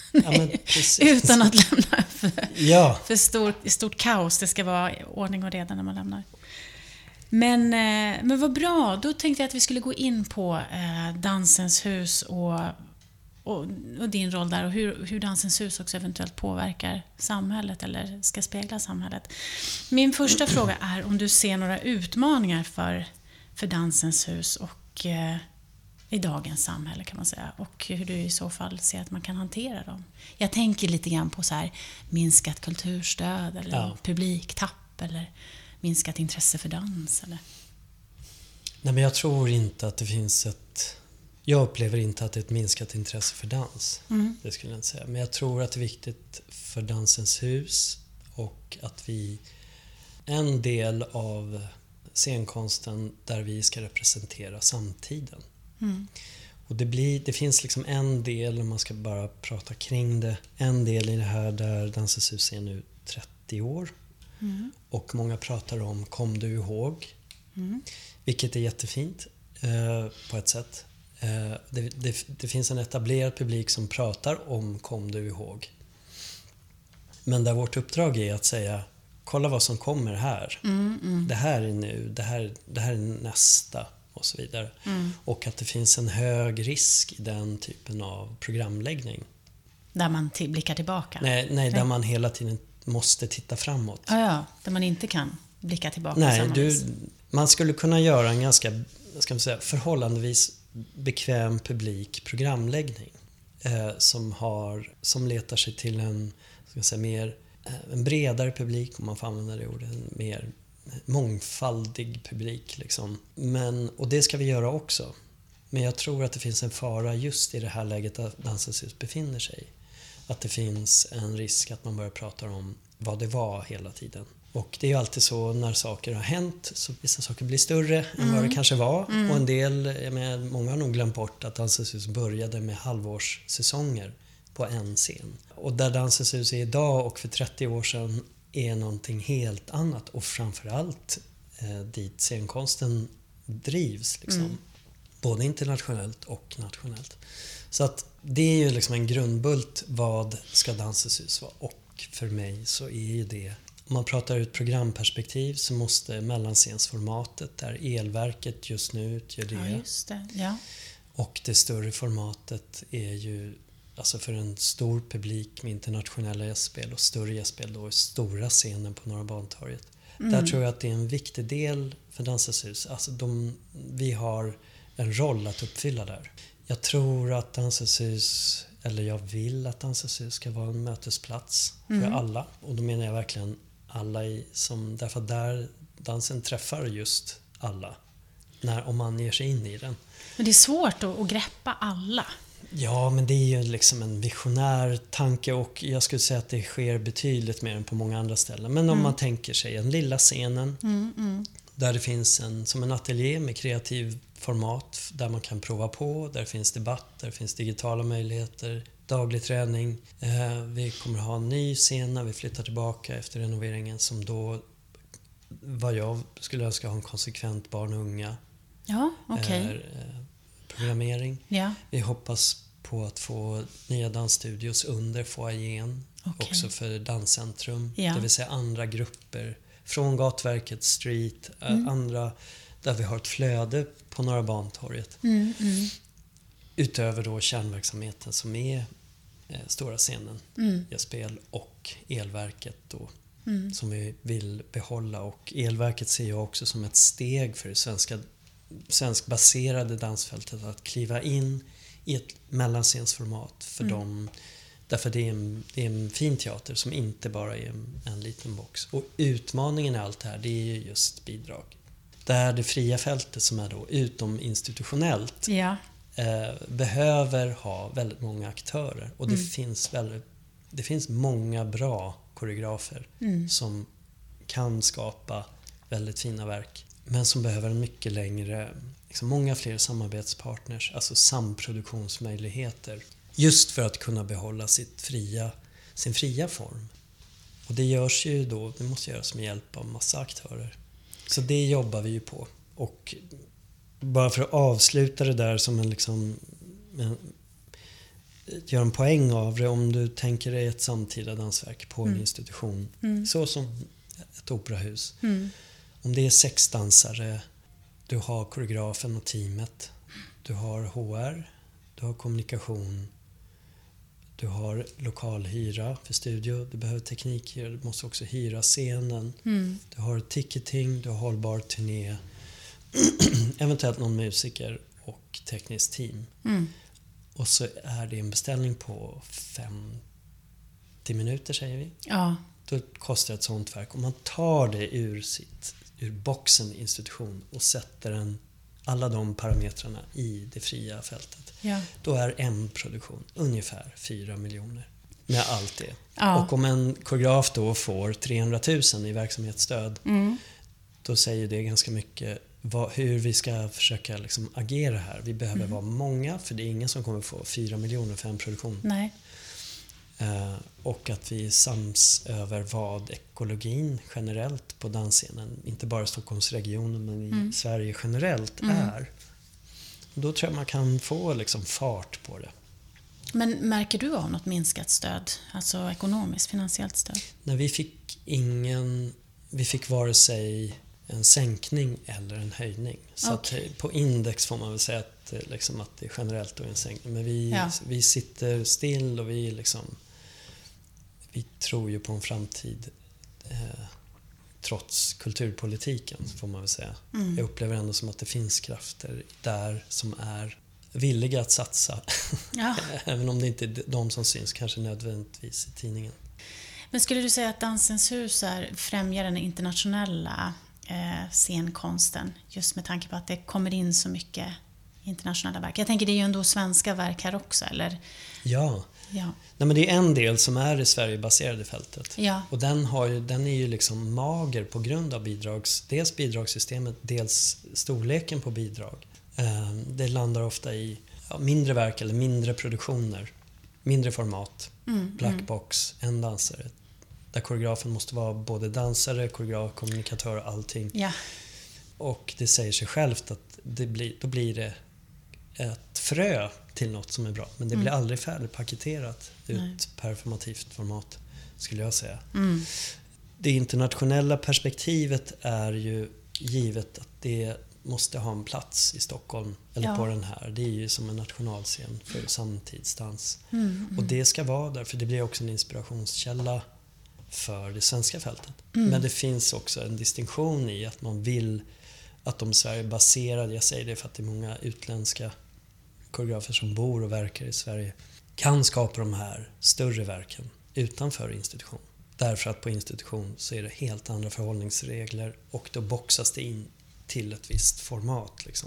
S1: Utan att lämna för stort kaos. Det ska vara ordning och reda när man lämnar. Men vad bra, då tänkte jag att vi skulle gå in på Dansens hus och din roll där, och hur Dansens hus också eventuellt påverkar samhället eller ska spegla samhället. Min första fråga är om du ser några utmaningar för Dansens hus och i dagens samhälle, kan man säga, och hur du i så fall ser att man kan hantera dem. Jag tänker lite grann på så här minskat kulturstöd eller publiktapp eller minskat intresse för dans eller?
S2: Nej, men jag tror inte att det finns jag upplever inte att det är ett minskat intresse för dans. Det skulle jag inte säga. Men jag tror att det är viktigt för Dansens hus och att en del av scenkonsten där vi ska representera samtiden. Och det finns liksom en del, om man ska bara prata kring det, en del i det här där Dansens hus är nu 30 år. Och många pratar om Kom du ihåg? Vilket är jättefint på ett sätt. Det finns en etablerad publik som pratar om Kom du ihåg? Men där vårt uppdrag är att säga, kolla vad som kommer här. Det här är nu, det här är nästa och så vidare. Och att det finns en hög risk i den typen av programläggning.
S1: Där man blickar tillbaka?
S2: Nej, där man hela tiden måste titta framåt.
S1: Ja, där man inte kan blicka tillbaka.
S2: Man skulle kunna göra en ganska, ska man säga, förhållandevis bekväm publik programläggning som letar sig till en bredare publik, om man får använda det ordet, en mer mångfaldig publik liksom. Och det ska vi göra också. Men jag tror att det finns en fara just i det här läget att Dansens hus befinner sig. Att det finns en risk att man börjar prata om vad det var hela tiden. Och det är ju alltid så när saker har hänt, så vissa saker blir större än vad det kanske var. Och många har nog glömt bort att Dansens hus började med halvårssäsonger på en scen. Och där Dansens hus är idag och för 30 år sedan är någonting helt annat. Och framförallt dit scenkonsten drivs liksom. Både internationellt och nationellt. Så att det är ju liksom en grundbult, vad ska Dansens hus vara? Och för mig så är ju det, Om man pratar ur ett programperspektiv så måste mellanscensformatet, där Elverket just nu utgör det.
S1: Ja, just det. Ja.
S2: Och det större formatet är ju alltså för en stor publik med internationella gästspel och större gästspel då i stora scenen på Norra Bantorget. Där tror jag att det är en viktig del för Dansens hus. Alltså vi har en roll att uppfylla där. Jag tror att Dansens hus, eller jag vill att Dansens hus ska vara en mötesplats för alla. Och då menar jag verkligen alla därför att där dansen träffar just alla. Om man ger sig in i den.
S1: Men det är svårt att greppa alla.
S2: Ja, men det är ju liksom en visionär tanke och jag skulle säga att det sker betydligt mer än på många andra ställen. Men om man tänker sig den lilla scenen där det finns som en ateljé med kreativ format där man kan prova på, där finns debatt, där finns digitala möjligheter, daglig träning. Vi kommer att ha en ny scen när vi flyttar tillbaka efter renoveringen som då, vad jag skulle önska, ha en konsekvent barn och unga.
S1: Ja, okej.
S2: Programmering.
S1: Ja.
S2: Vi hoppas på att få nya dansstudios under foajén. Också för Danscentrum.
S1: Ja.
S2: Det vill säga andra grupper från Gatverket, Street, andra där vi har ett flöde på Norra Bantorget. Utöver då kärnverksamheten som är stora scenen, spel och Elverket då. Som vi vill behålla, och Elverket ser jag också som ett steg för det svenskbaserade dansfältet att kliva in i ett mellanscensformat för dem, därför det är en fin teater som inte bara är en liten box. Och utmaningen i allt det här, det är ju just bidrag. Där det fria fältet som är då utom institutionellt behöver ha väldigt många aktörer, och det finns många bra koreografer som kan skapa väldigt fina verk, men som behöver en mycket längre, många fler samarbetspartners, alltså samproduktionsmöjligheter, just för att kunna behålla sin fria form. Och det görs ju då, det måste göras med hjälp av massa aktörer. Så det jobbar vi ju på. Och bara för att avsluta det där som gör en poäng av det, om du tänker dig ett samtida dansverk på en institution, så som ett operahus. Om det är 6 dansare, du har koreografen och teamet, du har HR, du har kommunikation, du har lokalhyra för studio, du behöver teknikhyra, du måste också hyra scenen, du har ticketing, du har hållbar turné, eventuellt någon musiker och tekniskt team. Och så är det en beställning på 50 minuter, säger vi. Ja. Då kostar ett sånt verk. Om man tar det ur boxen institution och sätter alla de parametrarna i det fria fältet. Ja. Då är en produktion ungefär 4 miljoner med allt det. Ja. Och om en koreograf då får 300 000 i verksamhetsstöd, då säger det ganska mycket hur vi ska försöka agera här. Vi behöver vara många, för det är ingen som kommer få 4 miljoner för en produktion. Nej. Och att vi sams över vad ekologin generellt på dansscenen, inte bara Stockholmsregionen men i Sverige generellt är. Då tror jag man kan få fart på det.
S1: Men märker du av något minskat stöd, alltså ekonomiskt, finansiellt stöd?
S2: Nej, vi fick vare sig en sänkning eller en höjning. Så att på index får man väl säga att det är generellt då en sänkning. Men vi sitter still och vi tror ju på en framtid trots kulturpolitiken, får man väl säga. Jag upplever ändå som att det finns krafter där som är villiga att satsa. Ja. Även om det inte är de som syns kanske nödvändigtvis i tidningen.
S1: Men skulle du säga att Dansens hus främjar den internationella scenkonsten, just med tanke på att det kommer in så mycket internationella verk? Jag tänker, det är ju ändå svenska verk här också, eller?
S2: Ja. Nej, men det är en del som är i Sverige-baserade fältet. Ja. Och den är ju mager på grund av dels bidragssystemet, dels storleken på bidrag. Det landar ofta i mindre verk eller mindre produktioner, mindre format, blackbox, en dansare. Där koreografen måste vara både dansare, koreograf, kommunikatör och allting. Ja. Och det säger sig självt att då blir det ett frö till något som är bra. Men det blir aldrig färdigpaketerat ut performativt format, skulle jag säga. det internationella perspektivet är ju givet att det måste ha en plats i Stockholm eller på den här. Det är ju som en nationalscen för samtidsdans. Och det ska vara där, för det blir också en inspirationskälla för det svenska fältet. Men det finns också en distinktion i att man vill att de Sverige-baserade, jag säger det för att det är många utländska koreografer som bor och verkar i Sverige, kan skapa de här större verken utanför institution. Därför att på institution så är det helt andra förhållningsregler och då boxas det in till ett visst format liksom,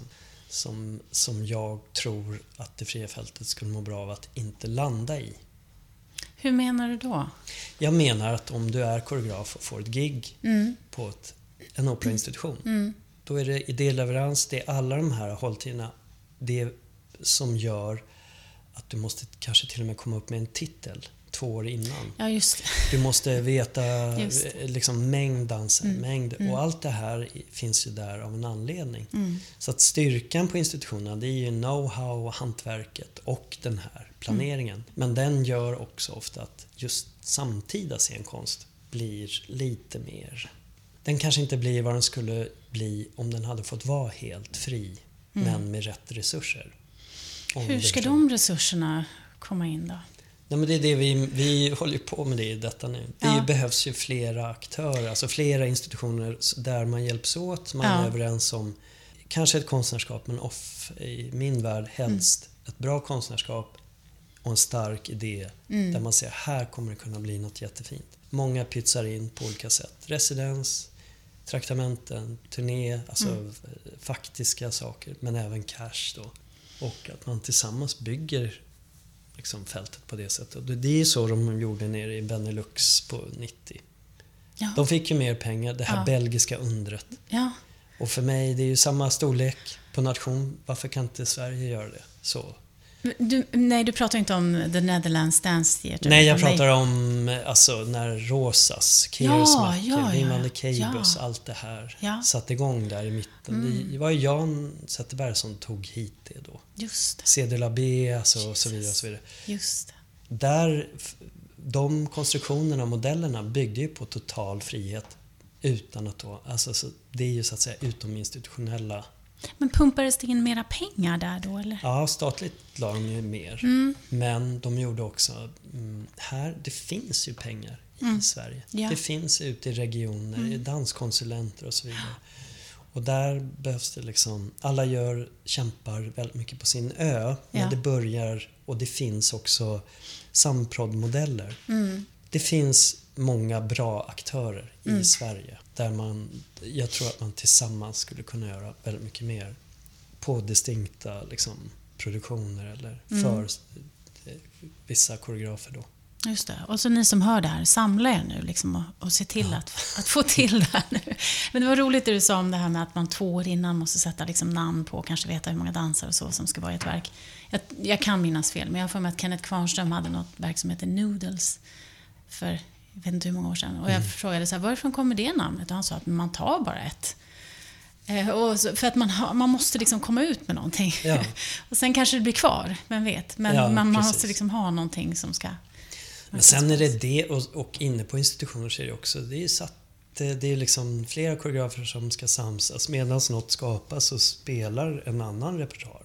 S2: som jag tror att det fria fältet skulle må bra av att inte landa i.
S1: Hur menar du då?
S2: Jag menar att om du är koreograf och får ett gig på en operainstitution, då är det idéleverans, det är alla de här hålltiderna, det som gör att du måste kanske till och med komma upp med en titel 2 år innan.
S1: Ja, just det.
S2: Du måste veta liksom mängd danser, och allt det här finns ju där av en anledning. Så att styrkan på institutionerna, det är ju know-how, hantverket och den här planeringen. Men den gör också ofta att just samtida scenkonst blir lite mer. Den kanske inte blir vad den skulle bli om den hade fått vara helt fri, men med rätt resurser.
S1: Hur ska de resurserna komma in då?
S2: Nej, men det är det vi håller på med det i detta nu. Det behövs ju flera aktörer, alltså flera institutioner där man hjälps åt. Man är överens om kanske ett konstnärskap, men i min värld helst ett bra konstnärskap och en stark idé där man ser här kommer det kunna bli något jättefint. Många pytsar in på olika sätt. Residens, traktamenten, turné, alltså faktiska saker, men även cash då. Och att man tillsammans bygger liksom fältet på det sättet. Det är ju så de gjorde nere i Benelux på 90. Ja. De fick ju mer pengar, det här belgiska undret. Ja. Och för mig, det är ju samma storlek på nation. Varför kan inte Sverige göra det? Så.
S1: Du pratar inte om The Netherlands Dance Theatre.
S2: Nej, jag pratar om alltså, när Rosas, Kersmack, Vimmande Cabus, allt det här satt igång där i mitten. Det var ju Jan Zetterberg som tog hit det då. Just det. C. de la B, alltså, och så vidare och så vidare. Just det. Där, de konstruktionerna och modellerna byggde ju på total frihet utan att då, alltså, så det är ju så att säga utominstitutionella.
S1: Men pumpades det in mera pengar där då, eller?
S2: Ja, statligt la de ju mer. Men de gjorde också, här, det finns ju pengar i Sverige. Ja. Det finns ute i regioner, danskonsulenter och så vidare. Och där behövs det liksom, alla kämpar väldigt mycket på sin ö. Men det börjar, och det finns också samproddmodeller. Det finns många bra aktörer i Sverige där jag tror att man tillsammans skulle kunna göra väldigt mycket mer på distinkta liksom, produktioner eller för vissa koreografer då.
S1: Just det. Och så ni som hör det här, samla er nu liksom och se till att få till det här nu. Men det var roligt det du sa om det här med att man 2 år innan måste sätta liksom namn på, kanske veta hur många dansare och så som ska vara i ett verk. Jag kan minnas fel, men jag får med att Kenneth Kvarnström hade något verk som heter Noodles för jag vet inte hur många år sedan. Och jag frågade så här, varifrån kommer det namnet? Och han sa att man tar bara ett. Och så, för att man måste liksom komma ut med någonting. Ja. Och sen kanske det blir kvar, vem vet. Men man måste liksom ha någonting som ska...
S2: Men sen är det och inne på institutioner så är det också, det är satt, det är liksom flera koreografer som ska samsas medan något skapas och spelar en annan repertoar.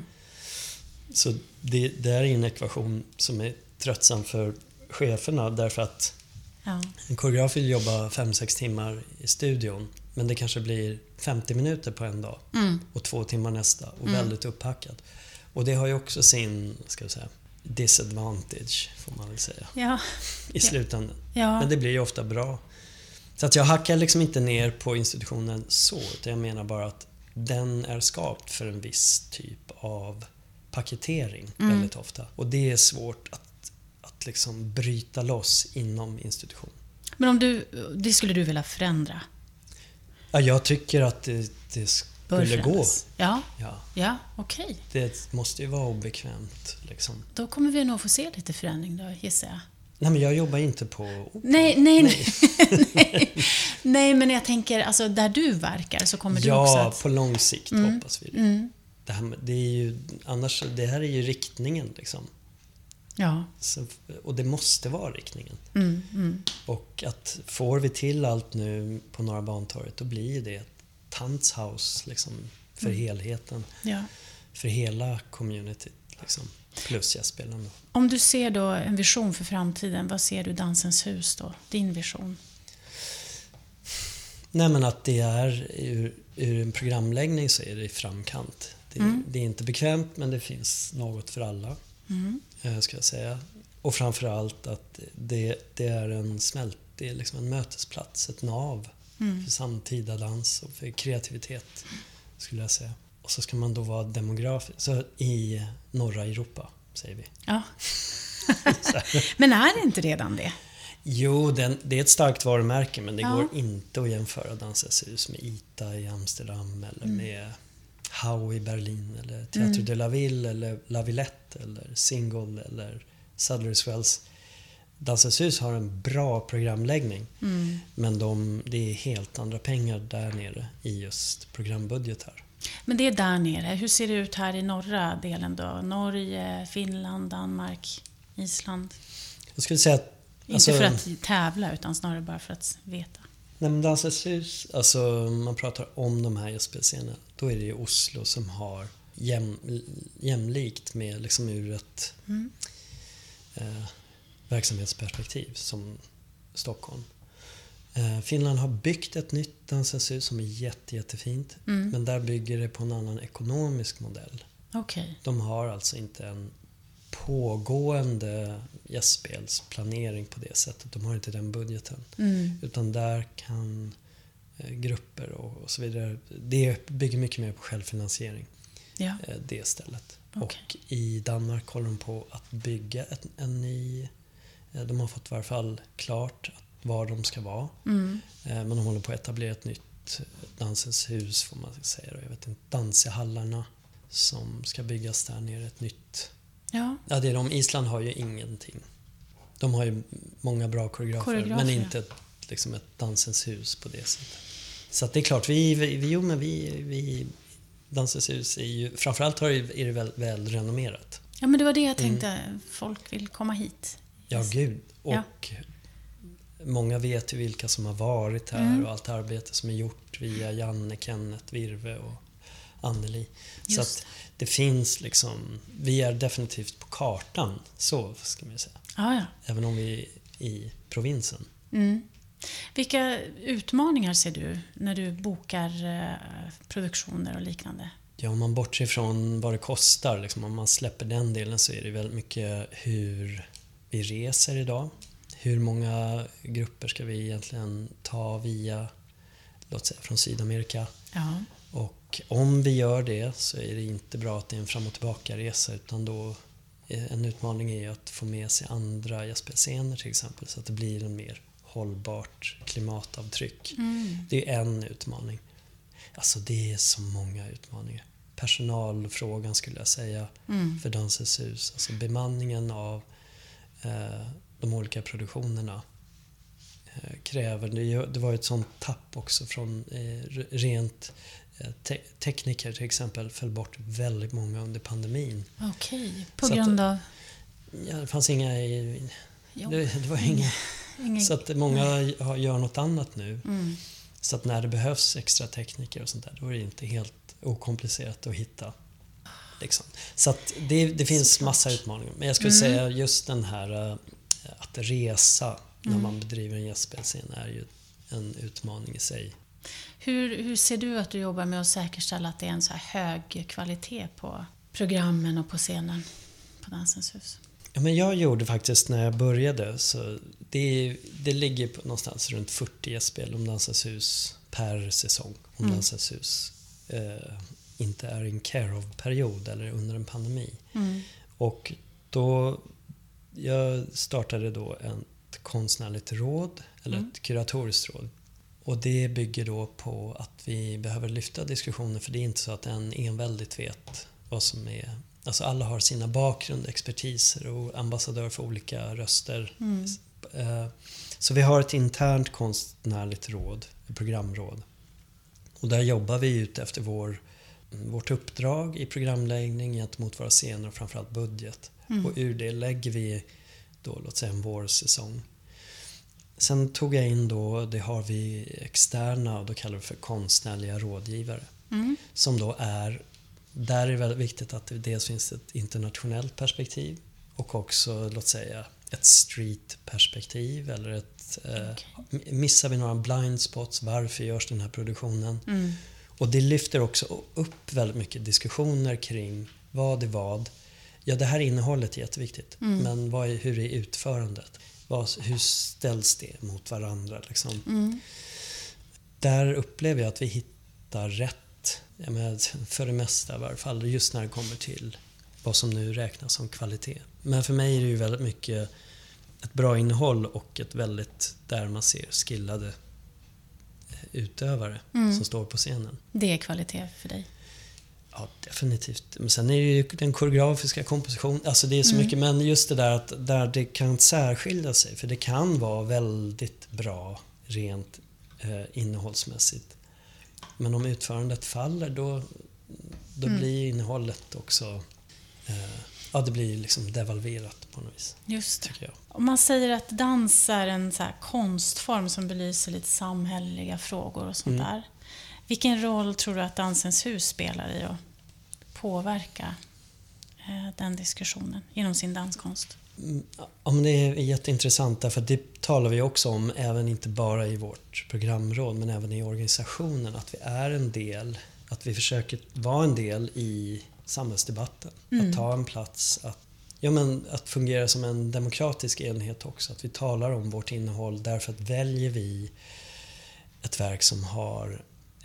S2: Så det är en ekvation som är tröttsam för cheferna därför att en koreograf vill jobba 5-6 timmar i studion, men det kanske blir 50 minuter på en dag och 2 timmar nästa och väldigt upphackat. Och det har ju också sin, ska jag säga, disadvantage får man väl säga i slutändan. Ja. Men det blir ju ofta bra. Så att jag hackar liksom inte ner på institutionen så, utan jag menar bara att den är skapt för en viss typ av paketering väldigt ofta. Och det är svårt att liksom bryta loss inom institution.
S1: Men det skulle du vilja förändra?
S2: Ja, jag tycker att det skulle gå.
S1: Ja, okej.
S2: Det måste ju vara obekvämt. Liksom.
S1: Då kommer vi nog få se lite förändring då, gissar jag.
S2: Nej, men jag jobbar inte på opera.
S1: Nej. Nej, men jag tänker, alltså där du verkar så kommer du också att...
S2: Ja, på lång sikt hoppas vi det. Det här är ju riktningen liksom.
S1: Ja.
S2: Så, och det måste vara riktningen.
S1: Mm.
S2: Och att får vi till allt nu på Norra Bantorget, då blir det ett tantshouse liksom, för helheten.
S1: Ja.
S2: För hela communityt. Liksom, plus gästspelen.
S1: Om du ser då en vision för framtiden, vad ser du Dansens hus då? Din vision?
S2: Nej, men att det är ur en programläggning så är det i framkant. Det är inte bekvämt, men det finns något för alla. Ska jag säga. Och framförallt att det är det är liksom en mötesplats, ett nav för samtida dans och för kreativitet, skulle jag säga. Och så ska man då vara demografiskt, så i norra Europa, säger vi.
S1: Ja. Men är det inte redan det?
S2: Jo, det är ett starkt varumärke, men det går inte att jämföra Dansens hus med ITA i Amsterdam eller med Hau i Berlin eller Teatro de la Ville eller La Villette eller Single eller Sudler's Wells. Dansens hus har en bra programläggning, men det är helt andra pengar där nere i just programbudgetar.
S1: Men det är där nere. Hur ser det ut här i norra delen då? Norge, Finland, Danmark, Island?
S2: Jag skulle säga att
S1: inte för att tävla, utan snarare bara för att veta.
S2: När man Dansens hus, alltså man pratar om de här gästspelscenerna, då är det ju Oslo som har jämlikt med liksom ur ett verksamhetsperspektiv som Stockholm. Finland har byggt ett nytt Dansens hus som är jättefint, men där bygger det på en annan ekonomisk modell.
S1: Okay.
S2: De har alltså inte en pågående gästspelsplanering på det sättet. De har inte den budgeten. Utan där kan grupper och så vidare. Det bygger mycket mer på självfinansiering. Ja. Det stället. Okay. Och i Danmark håller de på att bygga en ny... De har fått i varje fall klart var de ska vara. Men de håller på att etablera ett nytt Dansens hus, får man säga. Jag vet inte, Dansehallarna som ska byggas där nere, ett nytt. Ja, det är de. Island har ju ingenting. De har ju många bra koreografer, men inte liksom ett Dansens hus på det sättet. Så att det är klart, vi Dansens hus är ju, framförallt är det väl renommerat.
S1: Ja, men det var det jag tänkte. Folk vill komma hit.
S2: Ja, gud. Och många vet ju vilka som har varit här och allt arbete som är gjort via Janne, Kenneth, Virve och Anneli. Så att det finns liksom, vi är definitivt på kartan, så ska man säga.
S1: Ja.
S2: Även om vi är i provinsen.
S1: Vilka utmaningar ser du när du bokar produktioner och liknande?
S2: Ja, om man bortser från vad det kostar, liksom, om man släpper den delen, så är det väldigt mycket hur vi reser idag. Hur många grupper ska vi egentligen ta via, låt säga, från Sydamerika? Ja. Och om vi gör det så är det inte bra att det är en fram- och tillbaka-resa, utan då en utmaning är att få med sig andra gästspelscener till exempel, så att det blir en mer hållbart klimatavtryck. Det är en utmaning. Alltså det är så många utmaningar. Personalfrågan skulle jag säga för Dansens hus. Alltså bemanningen av de olika produktionerna kräver. Det var ett sånt tapp också från rent tekniker till exempel, föll bort väldigt många under pandemin.
S1: Okej, på grund av?
S2: Ja, det fanns inga... Det var inga... Så att många gör något annat nu. Så att när det behövs extra tekniker och sånt där, då är det inte helt okomplicerat att hitta. Liksom. Så att det finns massa utmaningar. Men jag skulle säga just den här att resa när man bedriver en gästspelscen är ju en utmaning i sig.
S1: Hur ser du att du jobbar med att säkerställa att det är en så här hög kvalitet på programmen och på scenen på Dansens hus?
S2: Ja, men jag gjorde faktiskt när jag började, så det ligger på någonstans runt 40 gästspel om Dansens hus per säsong. Om Dansens hus inte är en care-of-period eller under en pandemi. Och då jag startade då ett konstnärligt råd eller ett kuratoriskt råd. Och det bygger då på att vi behöver lyfta diskussioner, för det är inte så att en enväldigt vet vad som är. Alltså alla har sina bakgrund, expertiser och ambassadör för olika röster. Så vi har ett internt konstnärligt råd, ett programråd. Och där jobbar vi ut efter vårt uppdrag i programläggning gentemot våra scener och framförallt budget. Och ur det lägger vi då, låt säga en vårsäsong. Sen tog jag in då, det har vi externa, och då kallar vi för konstnärliga rådgivare. Som då där är det väldigt viktigt att det dels finns ett internationellt perspektiv och också, låt säga, ett street-perspektiv eller ett missar vi några blind spots, varför görs den här produktionen? Och det lyfter också upp väldigt mycket diskussioner kring vad är vad. Ja, det här innehållet är jätteviktigt, men hur är utförandet? Hur ställs det mot varandra? Liksom? Där upplever jag att vi hittar rätt, för det mesta i varje fall, just när det kommer till vad som nu räknas som kvalitet. Men för mig är det ju väldigt mycket ett bra innehåll och ett väldigt, där man ser skillade utövare som står på scenen.
S1: Det är kvalitet för dig?
S2: Ja, definitivt. Men sen är det ju den koreografiska kompositionen, alltså det är så mycket, men just det där att där det kan särskilja sig, för det kan vara väldigt bra rent innehållsmässigt. Men om utförandet faller, då blir innehållet också det blir liksom devalverat på något vis.
S1: Just det. Om man säger att dans är en så här konstform som belyser lite samhälleliga frågor och sånt där. Vilken roll tror du att Dansens hus spelar i att påverka den diskussionen genom sin danskonst?
S2: Ja, men det är jätteintressant, därför att det talar vi också om, även inte bara i vårt programråd men även i organisationen, att vi är en del, att vi försöker vara en del i samhällsdebatten. Att ta en plats, att fungera som en demokratisk enhet också. Att vi talar om vårt innehåll, därför att väljer vi ett verk som har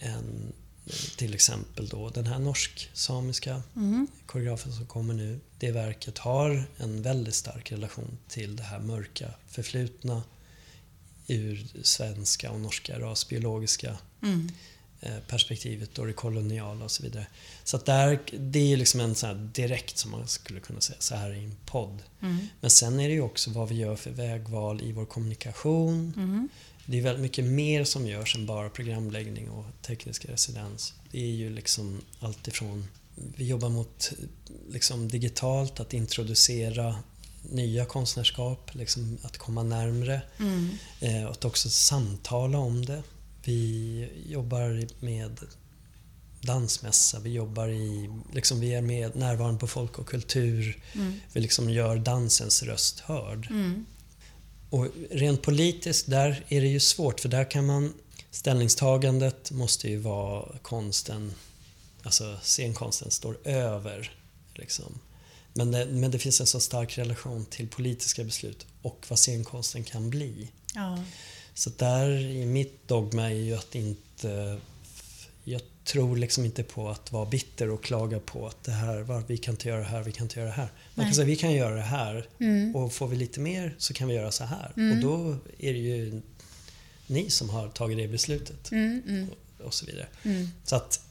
S2: till exempel då den här norsk-samiska koreografen som kommer nu. Det verket har en väldigt stark relation till det här mörka förflutna ur svenska och norska rasbiologiska perspektivet och det koloniala och så vidare. Så att det är liksom en sån här direkt, som man skulle kunna säga så här i en podd. Men sen är det ju också vad vi gör för vägval i vår kommunikation. Det är väldigt mycket mer som görs än bara programläggning och teknisk residens. Det är ju liksom allt ifrån, vi jobbar mot liksom digitalt, att introducera nya konstnärskap, liksom att komma närmre, att också samtala om det. Vi jobbar med dansmässa, vi är med närvarande på folk och kultur. Vi liksom gör dansens röst hörd. Och rent politiskt, där är det ju svårt, för där kan man, ställningstagandet måste ju vara konsten, alltså scenkonsten står över liksom. Men det finns en så stark relation till politiska beslut och vad scenkonsten kan bli. Ja. Så där i mitt dogma är ju att jag tror liksom inte på att vara bitter och klaga på att det här, vi kan inte göra det här, vi kan inte göra det här. Man kan säga, vi kan göra det här och får vi lite mer så kan vi göra så här. Och då är det ju ni som har tagit det beslutet och så vidare. Så att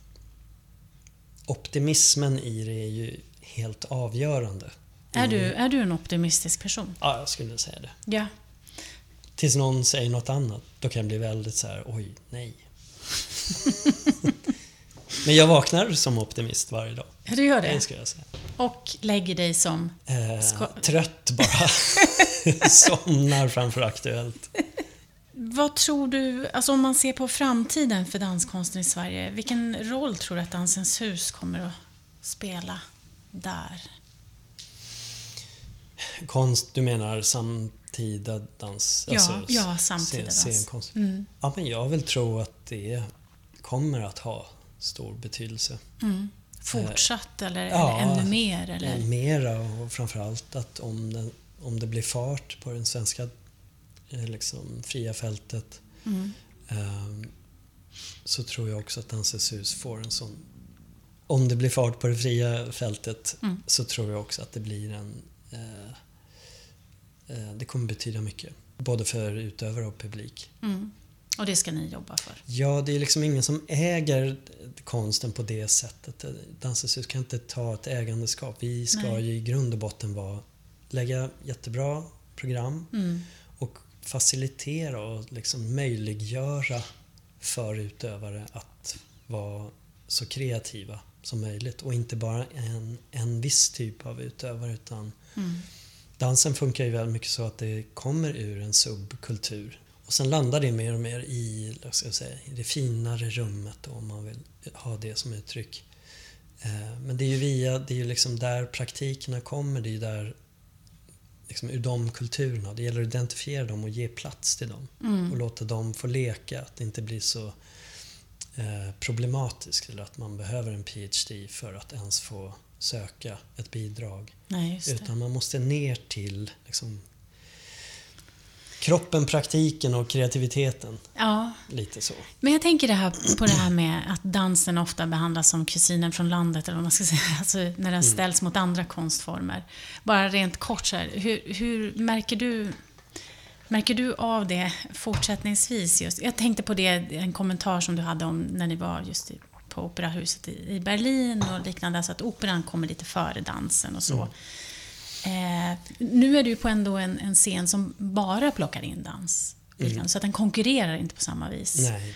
S2: optimismen i det är ju helt avgörande.
S1: Är du en optimistisk person?
S2: Ja, jag skulle säga det.
S1: Ja.
S2: Tills någon säger något annat, då kan jag bli väldigt så här, oj, nej. Men jag vaknar som optimist varje dag.
S1: Ja, du gör det?
S2: Det ska jag säga.
S1: Och lägger dig som?
S2: Trött bara. Somnar framför Aktuellt.
S1: Vad tror du, alltså om man ser på framtiden för danskonsten i Sverige, vilken roll tror du att Dansens hus kommer att spela där?
S2: Konst, du menar samtida dans?
S1: Ja, samtida dans.
S2: Ja, men jag vill tro att det kommer att ha stor betydelse.
S1: Fortsatt eller ännu mer? Eller?
S2: Mera, och framförallt att om det blir fart på den svenska liksom, fria fältet så tror jag också att Dansens hus får en sån. Om det blir fart på det fria fältet så tror jag också att det blir det kommer betyda mycket. Både för utövare och publik.
S1: Och det ska ni jobba för?
S2: Ja, det är liksom ingen som äger konsten på det sättet. Dansens hus kan inte ta ett ägandeskap. Vi ska ju i grund och botten lägga jättebra program och facilitera och liksom möjliggöra för utövare att vara så kreativa som möjligt. Och inte bara en viss typ av utövare, utan Dansen funkar ju väldigt mycket så att det kommer ur en subkultur. Och sen landar det mer och mer i, i det finare rummet då, om man vill ha det som uttryck. Men det är ju liksom där praktikerna kommer, det är ju där liksom ur de kulturerna. Det gäller att identifiera dem och ge plats till dem. Och låta dem få leka, att det inte blir så problematiskt eller att man behöver en PhD för att ens få söka ett bidrag.
S1: Nej, just det.
S2: Utan man måste ner till liksom, kroppen, praktiken och kreativiteten.
S1: Ja.
S2: Lite så.
S1: Men jag tänker på det här med att dansen ofta behandlas som kusinen från landet, eller vad man ska säga, alltså när den ställs mot andra konstformer. Bara rent kort så här, hur märker du av det fortsättningsvis? Just? Jag tänkte på det, en kommentar som du hade om när ni var just på operahuset i Berlin och liknande, så att operan kommer lite före dansen och så. Nu är du på ändå en scen som bara plockar in dans. Så att den konkurrerar inte på samma vis.
S2: Nej.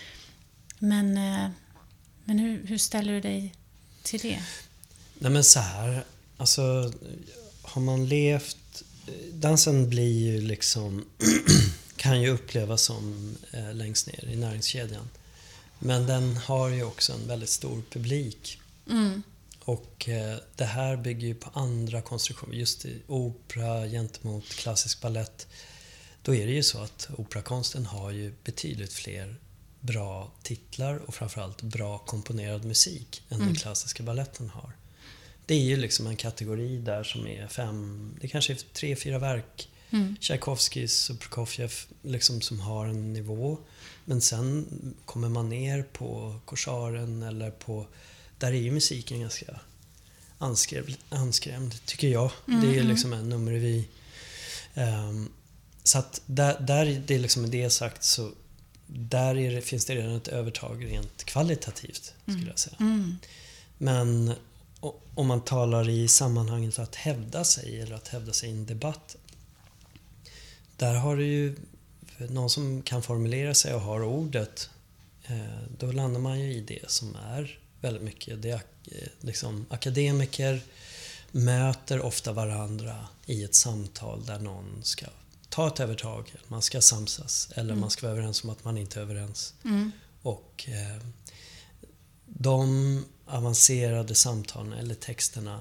S1: Men hur ställer du dig till det?
S2: Nej men så här, alltså har man levt, dansen blir ju liksom kan ju upplevas som längst ner i näringskedjan. Men den har ju också en väldigt stor publik. Och det här bygger ju på andra konstruktioner. Just i opera gentemot klassisk ballett. Då är det ju så att operakonsten har ju betydligt fler bra titlar och framförallt bra komponerad musik än den klassiska balletten har. Det är ju liksom en kategori där som är 5, det kanske är 3-4 verk. Tchaikovskis och Prokofjev liksom som har en nivå. Men sen kommer man ner på Korsaren eller på... Där är ju musiken ganska anskrämd, tycker jag. Det är ju liksom en nummerrevy. Så att där det liksom det sagt så där finns det redan ett övertag rent kvalitativt, skulle jag säga. Men om man talar i sammanhanget att hävda sig eller att hävda sig i en debatt, där har du ju någon som kan formulera sig och har ordet, då landar man ju i det som är väldigt mycket. Det är liksom, akademiker möter ofta varandra i ett samtal där någon ska ta ett övertag, man ska samsas eller man ska vara överens om att man inte är överens. Och de avancerade samtalen eller texterna,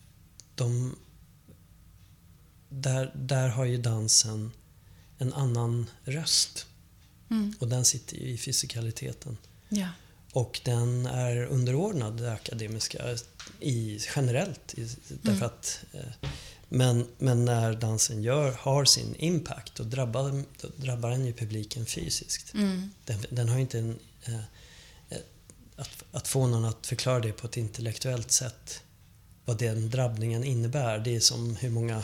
S2: där har ju dansen en annan röst. Och den sitter ju i fysikaliteten.
S1: Ja.
S2: Och den är underordnad det akademiska generellt. Därför att, men när dansen har sin impact, då drabbar den ju publiken fysiskt. Den har ju inte att få någon att förklara det på ett intellektuellt sätt, vad den drabbningen innebär. Det är som hur många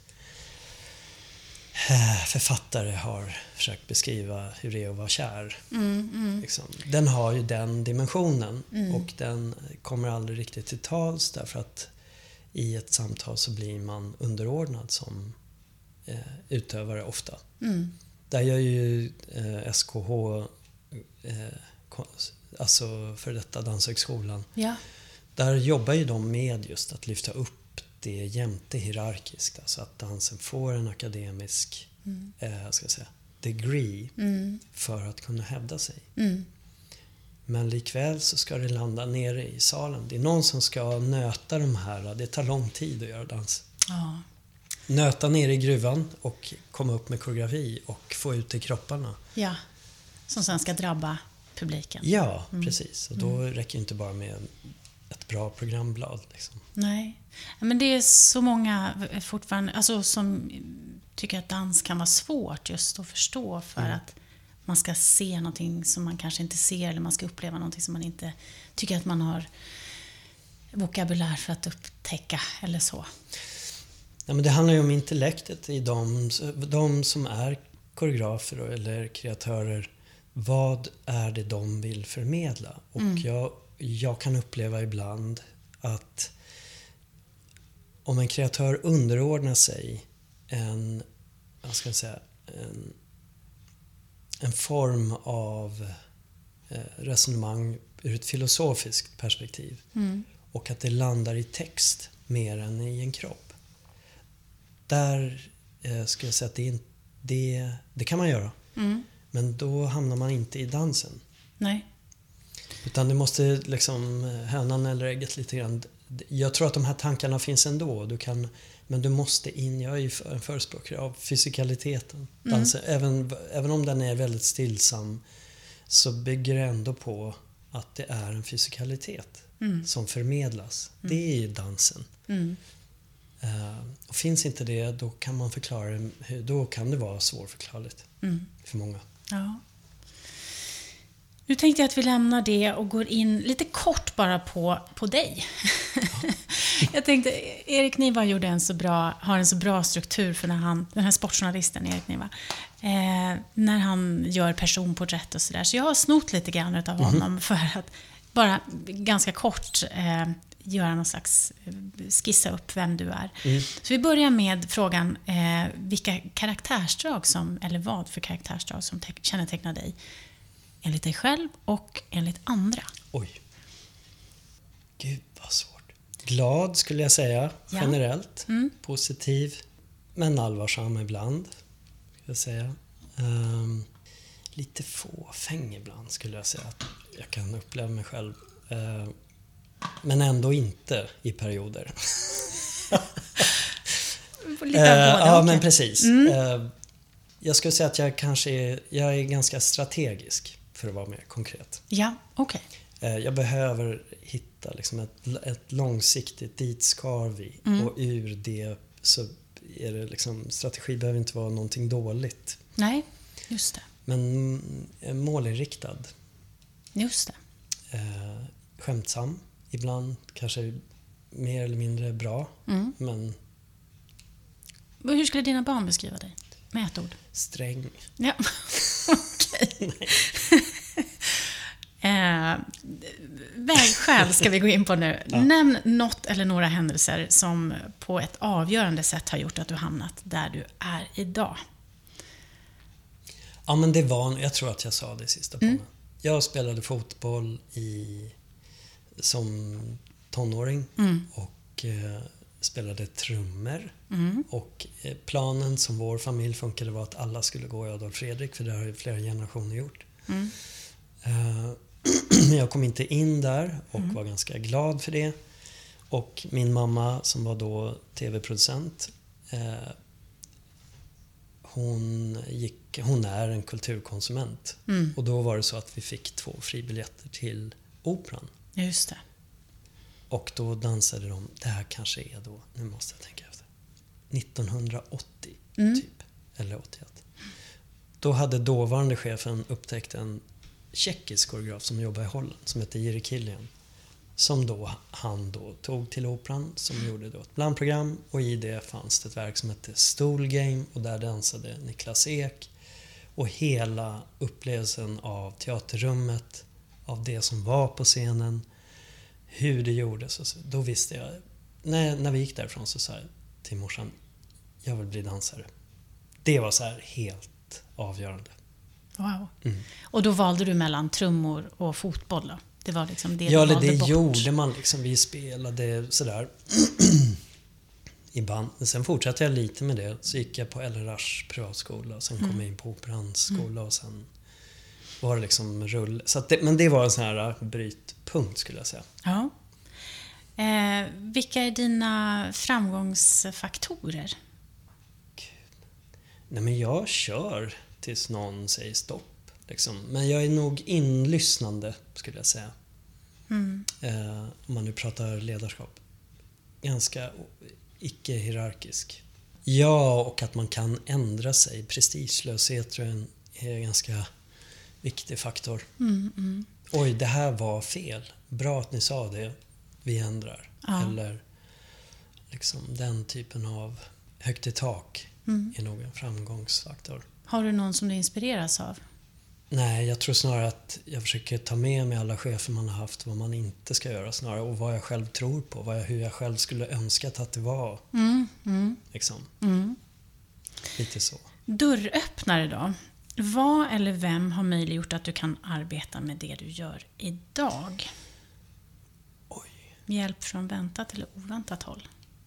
S2: författare har försökt beskriva hur det är att vara kär. Liksom. Den har ju den dimensionen och den kommer aldrig riktigt till tals, därför att i ett samtal så blir man underordnad som utövare ofta. Där gör ju SKH, alltså för detta Danshögskolan, där jobbar ju de med just att lyfta upp det jämte hierarkiskt, alltså att dansen får en akademisk degree för att kunna hävda sig. Men likväl så ska det landa nere i salen. Det är någon som ska nöta de här, det tar lång tid att göra dans. Nöta ner i gruvan och komma upp med koreografi och få ut i kropparna.
S1: Ja, som sen ska drabba publiken.
S2: Ja, precis. Och då räcker det inte bara med ett bra programblad. Liksom.
S1: Nej, men det är så många fortfarande som tycker att dans kan vara svårt just att förstå, för att man ska se någonting som man kanske inte ser, eller man ska uppleva någonting som man inte tycker att man har vokabulär för att upptäcka eller så.
S2: Ja, men det handlar ju om intellektet i de som är koreografer eller kreatörer. Vad är det de vill förmedla? Och jag kan uppleva ibland att om en kreatör underordnar sig en form av resonemang ur ett filosofiskt perspektiv och att det landar i text mer än i en kropp, där skulle jag säga att det kan man göra. Men då hamnar man inte i dansen.
S1: Nej.
S2: Utan det måste liksom hönan eller ägget lite grann. Jag tror att de här tankarna finns ändå. Men du måste in. Jag är ju en förespråkare av fysikaliteten. Dansen, även om den är väldigt stillsam, så bygger det ändå på att det är en fysikalitet som förmedlas. Det är ju dansen. Och finns inte det, då kan man förklara det. Då kan det vara svårförklarligt för många.
S1: Ja. Nu tänkte jag att vi lämnar det och går in lite kort bara på dig. Ja. Jag tänkte, Erik Niva har en så bra struktur för den här sportjournalisten Erik Niva, när han gör personporträtt och sådär. Så jag har snott lite grann av honom för att bara ganska kort göra någon slags, skissa upp vem du är. Så vi börjar med frågan vilka karaktärsdrag eller vad för karaktärsdrag som kännetecknar dig enligt dig själv och enligt andra.
S2: Oj. Gud vad svårt. Glad skulle jag säga, generellt. Positiv, men allvarsam ibland, skulle jag säga. Lite fåfäng ibland skulle jag säga att jag kan uppleva mig själv. Men ändå inte i perioder. Ja, men precis. Jag skulle säga att jag är ganska strategisk, för att vara mer konkret.
S1: Ja, okej.
S2: Jag behöver hitta liksom ett långsiktigt, dit ska vi. Och ur det så är det liksom, strategi behöver inte vara någonting dåligt.
S1: Nej, just det.
S2: Men målinriktad.
S1: Just det.
S2: Skämtsam. Ibland kanske mer eller mindre bra. Men...
S1: Hur skulle dina barn beskriva dig? Med ett ord.
S2: Sträng.
S1: Ja, okej. Vägskäl ska vi gå in på nu. Ja. Nämn något eller några händelser som på ett avgörande sätt har gjort att du hamnat där du är idag.
S2: Ja, men det var... Jag tror att jag sa det i sista podden. Jag spelade fotboll som tonåring och spelade trummor. Och planen som vår familj funkade var att alla skulle gå i Adolf Fredrik, för det har ju flera generationer gjort. Jag kom inte in där och var ganska glad för det. Och min mamma, som var då tv-producent, hon är en kulturkonsument. Och då var det så att vi fick 2 fribiljetter till Operan.
S1: Just det.
S2: Och då dansade de, det här kanske är då, nu måste jag tänka efter, 1980 typ, eller 81. Då hade dåvarande chefen upptäckt en tjeckisk koreograf som jobbar i Holland, som heter Jiri Kilian, som han tog till Operan, som gjorde då ett blandprogram, och i det fanns det ett verk som hette Stool Game, och där dansade Niklas Ek, och hela upplevelsen av teaterrummet, av det som var på scenen, hur det gjordes, då visste jag, när vi gick därifrån, så sa jag till morsan, jag vill bli dansare. Det var så här helt avgörande.
S1: Wow. Och då valde du mellan trummor och fotboll då? Det var liksom det
S2: ja,
S1: du valde
S2: det
S1: bort.
S2: Gjorde man liksom. Vi spelade sådär i band. Sen fortsatte jag lite med det. Så gick jag på LRAs privatskola. Sen kom jag in på Operans skola och sen var det liksom rull. Så men det var en sån här brytpunkt, skulle jag säga.
S1: Ja. Vilka är dina framgångsfaktorer?
S2: Nej, men jag kör tills någon säger stopp. Liksom. Men jag är nog inlyssnande, skulle jag säga. Om man nu pratar ledarskap. Ganska icke-hierarkisk. Ja, och att man kan ändra sig. Prestigelöshet tror jag är en ganska viktig faktor. Oj, det här var fel. Bra att ni sa det. Vi ändrar. Ja. Eller liksom den typen av högt i tak är nog en framgångsfaktor.
S1: Har du någon som du inspireras av?
S2: Nej, jag tror snarare att jag försöker ta med mig alla chefer man har haft, vad man inte ska göra snarare, och vad jag själv tror på, hur jag själv skulle önskat att det var. Liksom. Lite så.
S1: Dörröppnare då? Vad eller vem har möjliggjort att du kan arbeta med det du gör idag?
S2: Oj.
S1: Hjälp från väntat eller oväntat håll?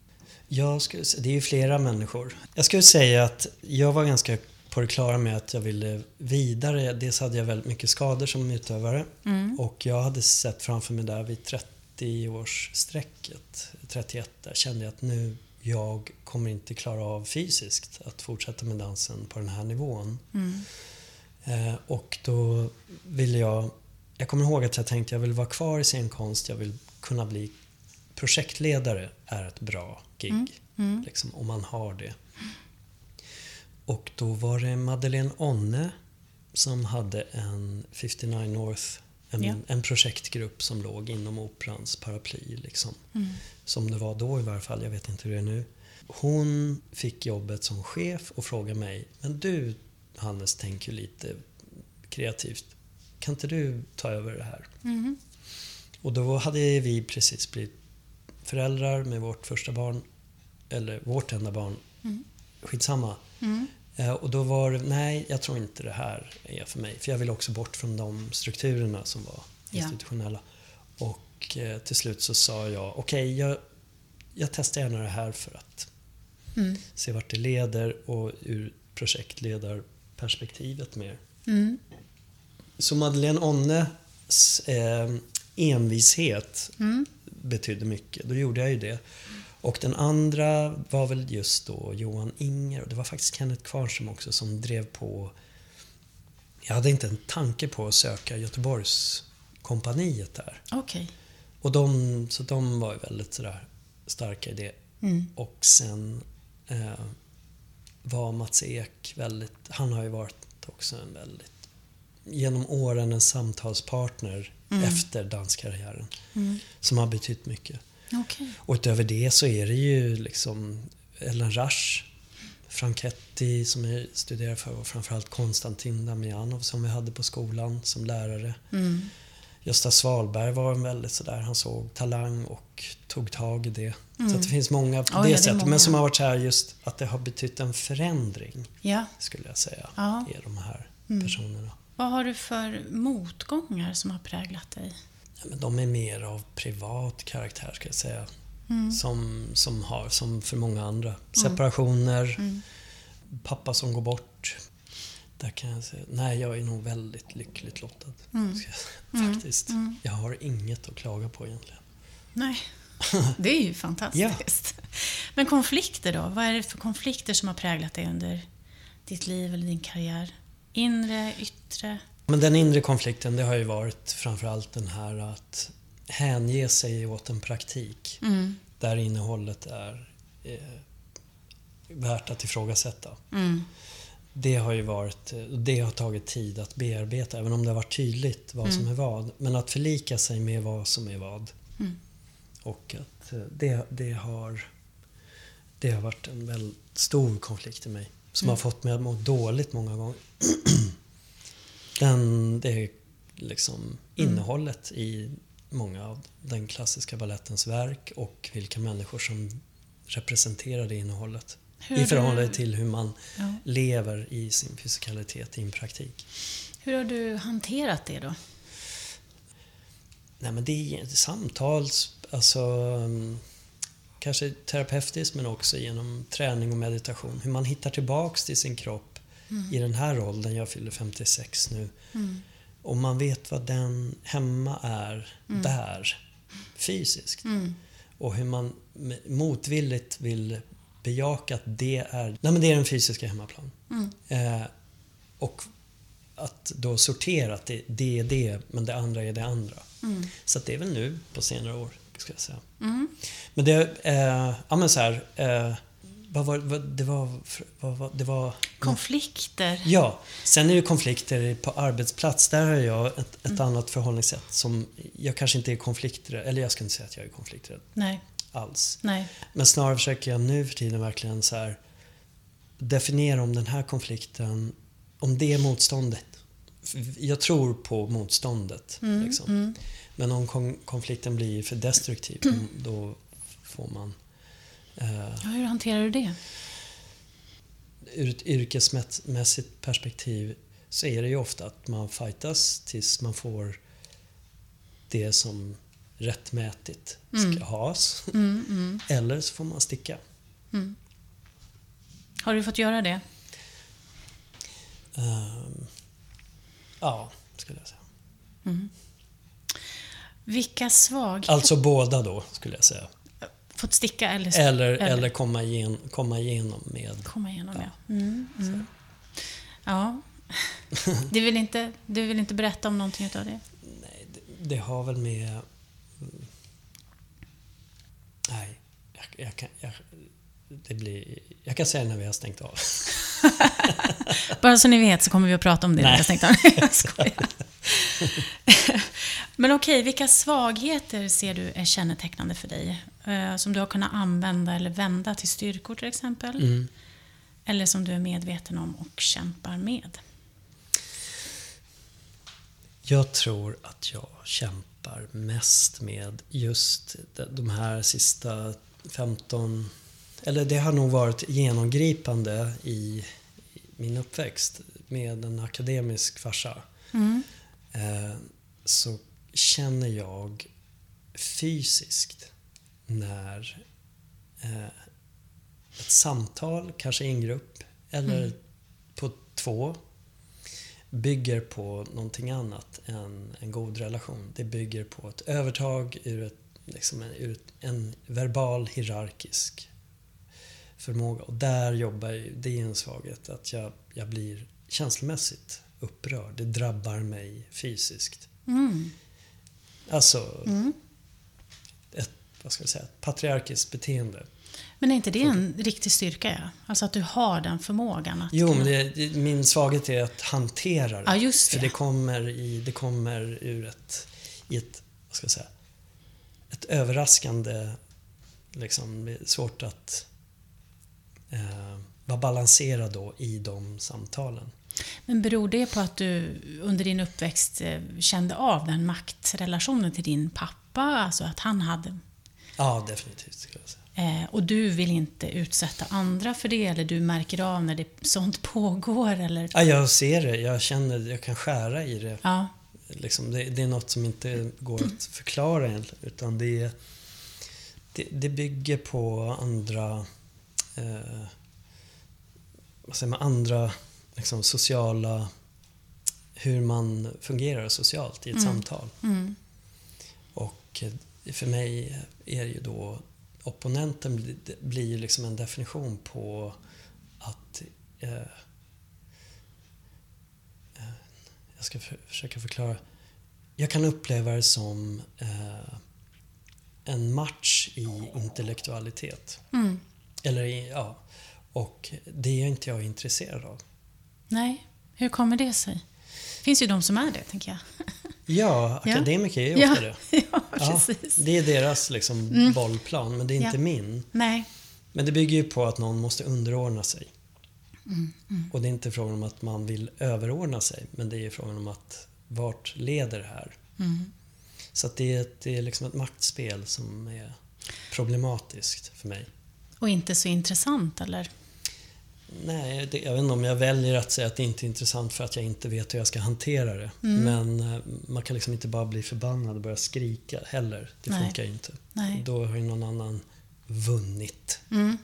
S2: Det är ju flera människor. Jag skulle säga att jag var ganska på det klara med att jag ville vidare. Dels hade jag väldigt mycket skador som utövare. Och jag hade sett framför mig där vid 30-årssträcket, 31, där kände jag att nu jag kommer inte klara av fysiskt att fortsätta med dansen på den här nivån. Och då ville jag kommer ihåg att jag tänkte jag vill vara kvar i scenkonst, jag vill kunna bli projektledare är ett bra gig, liksom, om man har det. Och då var det Madeleine Onne som hade en 59 North, en projektgrupp som låg inom operans paraply. Liksom. Som det var då i varje fall, jag vet inte hur det är nu. Hon fick jobbet som chef och frågade mig, men du Hannes tänker lite kreativt, kan inte du ta över det här? Och då hade vi precis blivit föräldrar med vårt första barn, eller vårt enda barn, skitsamma. Och då var det, nej, jag tror inte det här är för mig. För jag vill också bort från de strukturerna som var institutionella. Och till slut så sa jag, okej, jag testar gärna det här för att se vart det leder och ur projektledarperspektivet mer. Så Madeleine Onnes envishet betydde mycket. Då gjorde jag ju det. Och den andra var väl just då Johan Inger. Och det var faktiskt Kenneth Kvarnström också som drev på. Jag hade inte en tanke på att söka Göteborgskompaniet där.
S1: Okej.
S2: Och så de var ju väldigt sådär starka i det. Och sen var Mats Ek väldigt, han har ju varit också en väldigt, genom åren en samtalspartner efter danskarriären. Som har betytt mycket.
S1: Okay.
S2: Och utöver det så är det ju liksom Ellen Rasch, Franchetti som jag studerar för, och framförallt Konstantin Damianov som vi hade på skolan som lärare. Gösta Svalberg var en väldigt sådär, han såg talang och tog tag i det. Så att det finns många på det sättet. Men som har varit så här just att det har betytt en förändring, skulle jag säga, är de här personerna.
S1: Vad har du för motgångar som har präglat dig?
S2: Ja, men de är mer av privat karaktär, ska jag säga. Som för många andra. Separationer, pappa som går bort. Där kan jag säga, nej, jag är nog väldigt lyckligt lottad. Faktiskt. Jag har inget att klaga på egentligen.
S1: Nej, det är ju fantastiskt. Men konflikter då? Vad är det för konflikter som har präglat dig under ditt liv eller din karriär? Inre, yttre? Men
S2: den inre konflikten, det har ju varit framförallt den här att hänge sig åt en praktik där innehållet är värt att ifrågasätta. Det har ju varit, det har tagit tid att bearbeta, även om det har varit tydligt vad som är vad. Men att förlika sig med vad som är vad. Och att det har varit en väldigt stor konflikt i mig som har fått mig att må dåligt många gånger. Det är liksom innehållet i många av den klassiska ballettens verk och vilka människor som representerar det innehållet i förhållande till hur man lever i sin fysikalitet i en praktik.
S1: Hur har du hanterat det då?
S2: Nej, men det är samtal, alltså kanske terapeutiskt, men också genom träning och meditation. Hur man hittar tillbaks till sin kropp i den här rollen. Jag fyller 56 nu. Och man vet vad den hemma är där, fysiskt. Och hur man motvilligt vill bejaka att det är den fysiska hemmaplan. Och att då sortera att det är det, men det andra är det andra. Så att det är väl nu på senare år, ska jag säga. Men det var
S1: konflikter.
S2: Ja, sen är det konflikter på arbetsplats. Där har jag ett annat förhållningssätt som jag kanske inte är konflikträdd, eller jag ska inte säga att jag är konflikträdd.
S1: Nej.
S2: Alls.
S1: Nej.
S2: Men snarare försöker jag nu för tiden verkligen så här definiera om den här konflikten, om det är motståndet. Jag tror på motståndet. Liksom. Men om konflikten blir för destruktiv, då får man...
S1: hur hanterar du det?
S2: Ur ett yrkesmässigt perspektiv så är det ju ofta att man fightas tills man får det som rättmätigt ska has. Eller så får man sticka.
S1: Har du fått göra det?
S2: Ja, skulle jag säga.
S1: Vilka svagheter...
S2: Alltså båda då, skulle jag säga.
S1: Fått sticka
S2: eller komma igenom med...
S1: Komma igenom, ja. Ja. Du vill inte berätta om någonting utav det?
S2: Nej, det har väl med... Nej, jag kan säga när vi har stängt av.
S1: Bara så ni vet så kommer vi att prata om det när vi har stängt av. Jag skojar. Men okej, vilka svagheter ser du är kännetecknande för dig? Som du har kunnat använda eller vända till styrkor till exempel? Eller som du är medveten om och kämpar med?
S2: Jag tror att jag kämpar mest med just de här sista 15... Eller det har nog varit genomgripande i min uppväxt med en akademisk farsa. Så känner jag fysiskt när ett samtal, kanske i en grupp eller på 2, bygger på någonting annat än en god relation. Det bygger på ett övertag ur en verbal hierarkisk förmåga. Och där jobbar ju, det är en svaghet, att jag blir känslomässigt upprörd. Det drabbar mig fysiskt. Alltså ett patriarkiskt beteende.
S1: Men är inte det en riktig styrka? Ja? Alltså att du har den förmågan att...
S2: Jo, men min svaghet är att hantera det.
S1: Ja, just det.
S2: För det kommer ur ett överraskande, liksom, svårt att vara balanserad då i de samtalen.
S1: Men beror det på att du under din uppväxt kände av den maktrelationen till din pappa? Alltså att han hade...
S2: Ja, definitivt skulle jag säga.
S1: Och du vill inte utsätta andra för det? Eller du märker av när sånt pågår? Eller?
S2: Ja, jag ser det. Jag känner jag kan skära i det.
S1: Ja.
S2: Liksom, det är något som inte går att förklara egentligen. Utan det bygger på andra... andra liksom, sociala... Hur man fungerar socialt i ett samtal. Och för mig är det ju då... Opponenten blir liksom en definition på att... jag ska försöka förklara. Jag kan uppleva det som en match i intellektualitet. Och det är inte jag intresserad av.
S1: Nej, hur kommer det sig? Det finns ju de som är det, tänker jag.
S2: Ja, akademiker är ju ofta det.
S1: Ja, precis.
S2: Det är deras liksom, bollplan, men det är inte min.
S1: Nej.
S2: Men det bygger ju på att någon måste underordna sig. Och det är inte frågan om att man vill överordna sig, men det är frågan om att vart leder det här? Så att det är liksom ett maktspel som är problematiskt för mig.
S1: Och inte så intressant, eller?
S2: Nej, jag vet inte om jag väljer att säga att det inte är intressant för att jag inte vet hur jag ska hantera det. Men man kan liksom inte bara bli förbannad och börja skrika heller. Det funkar ju inte.
S1: Nej.
S2: Då har ju någon annan vunnit.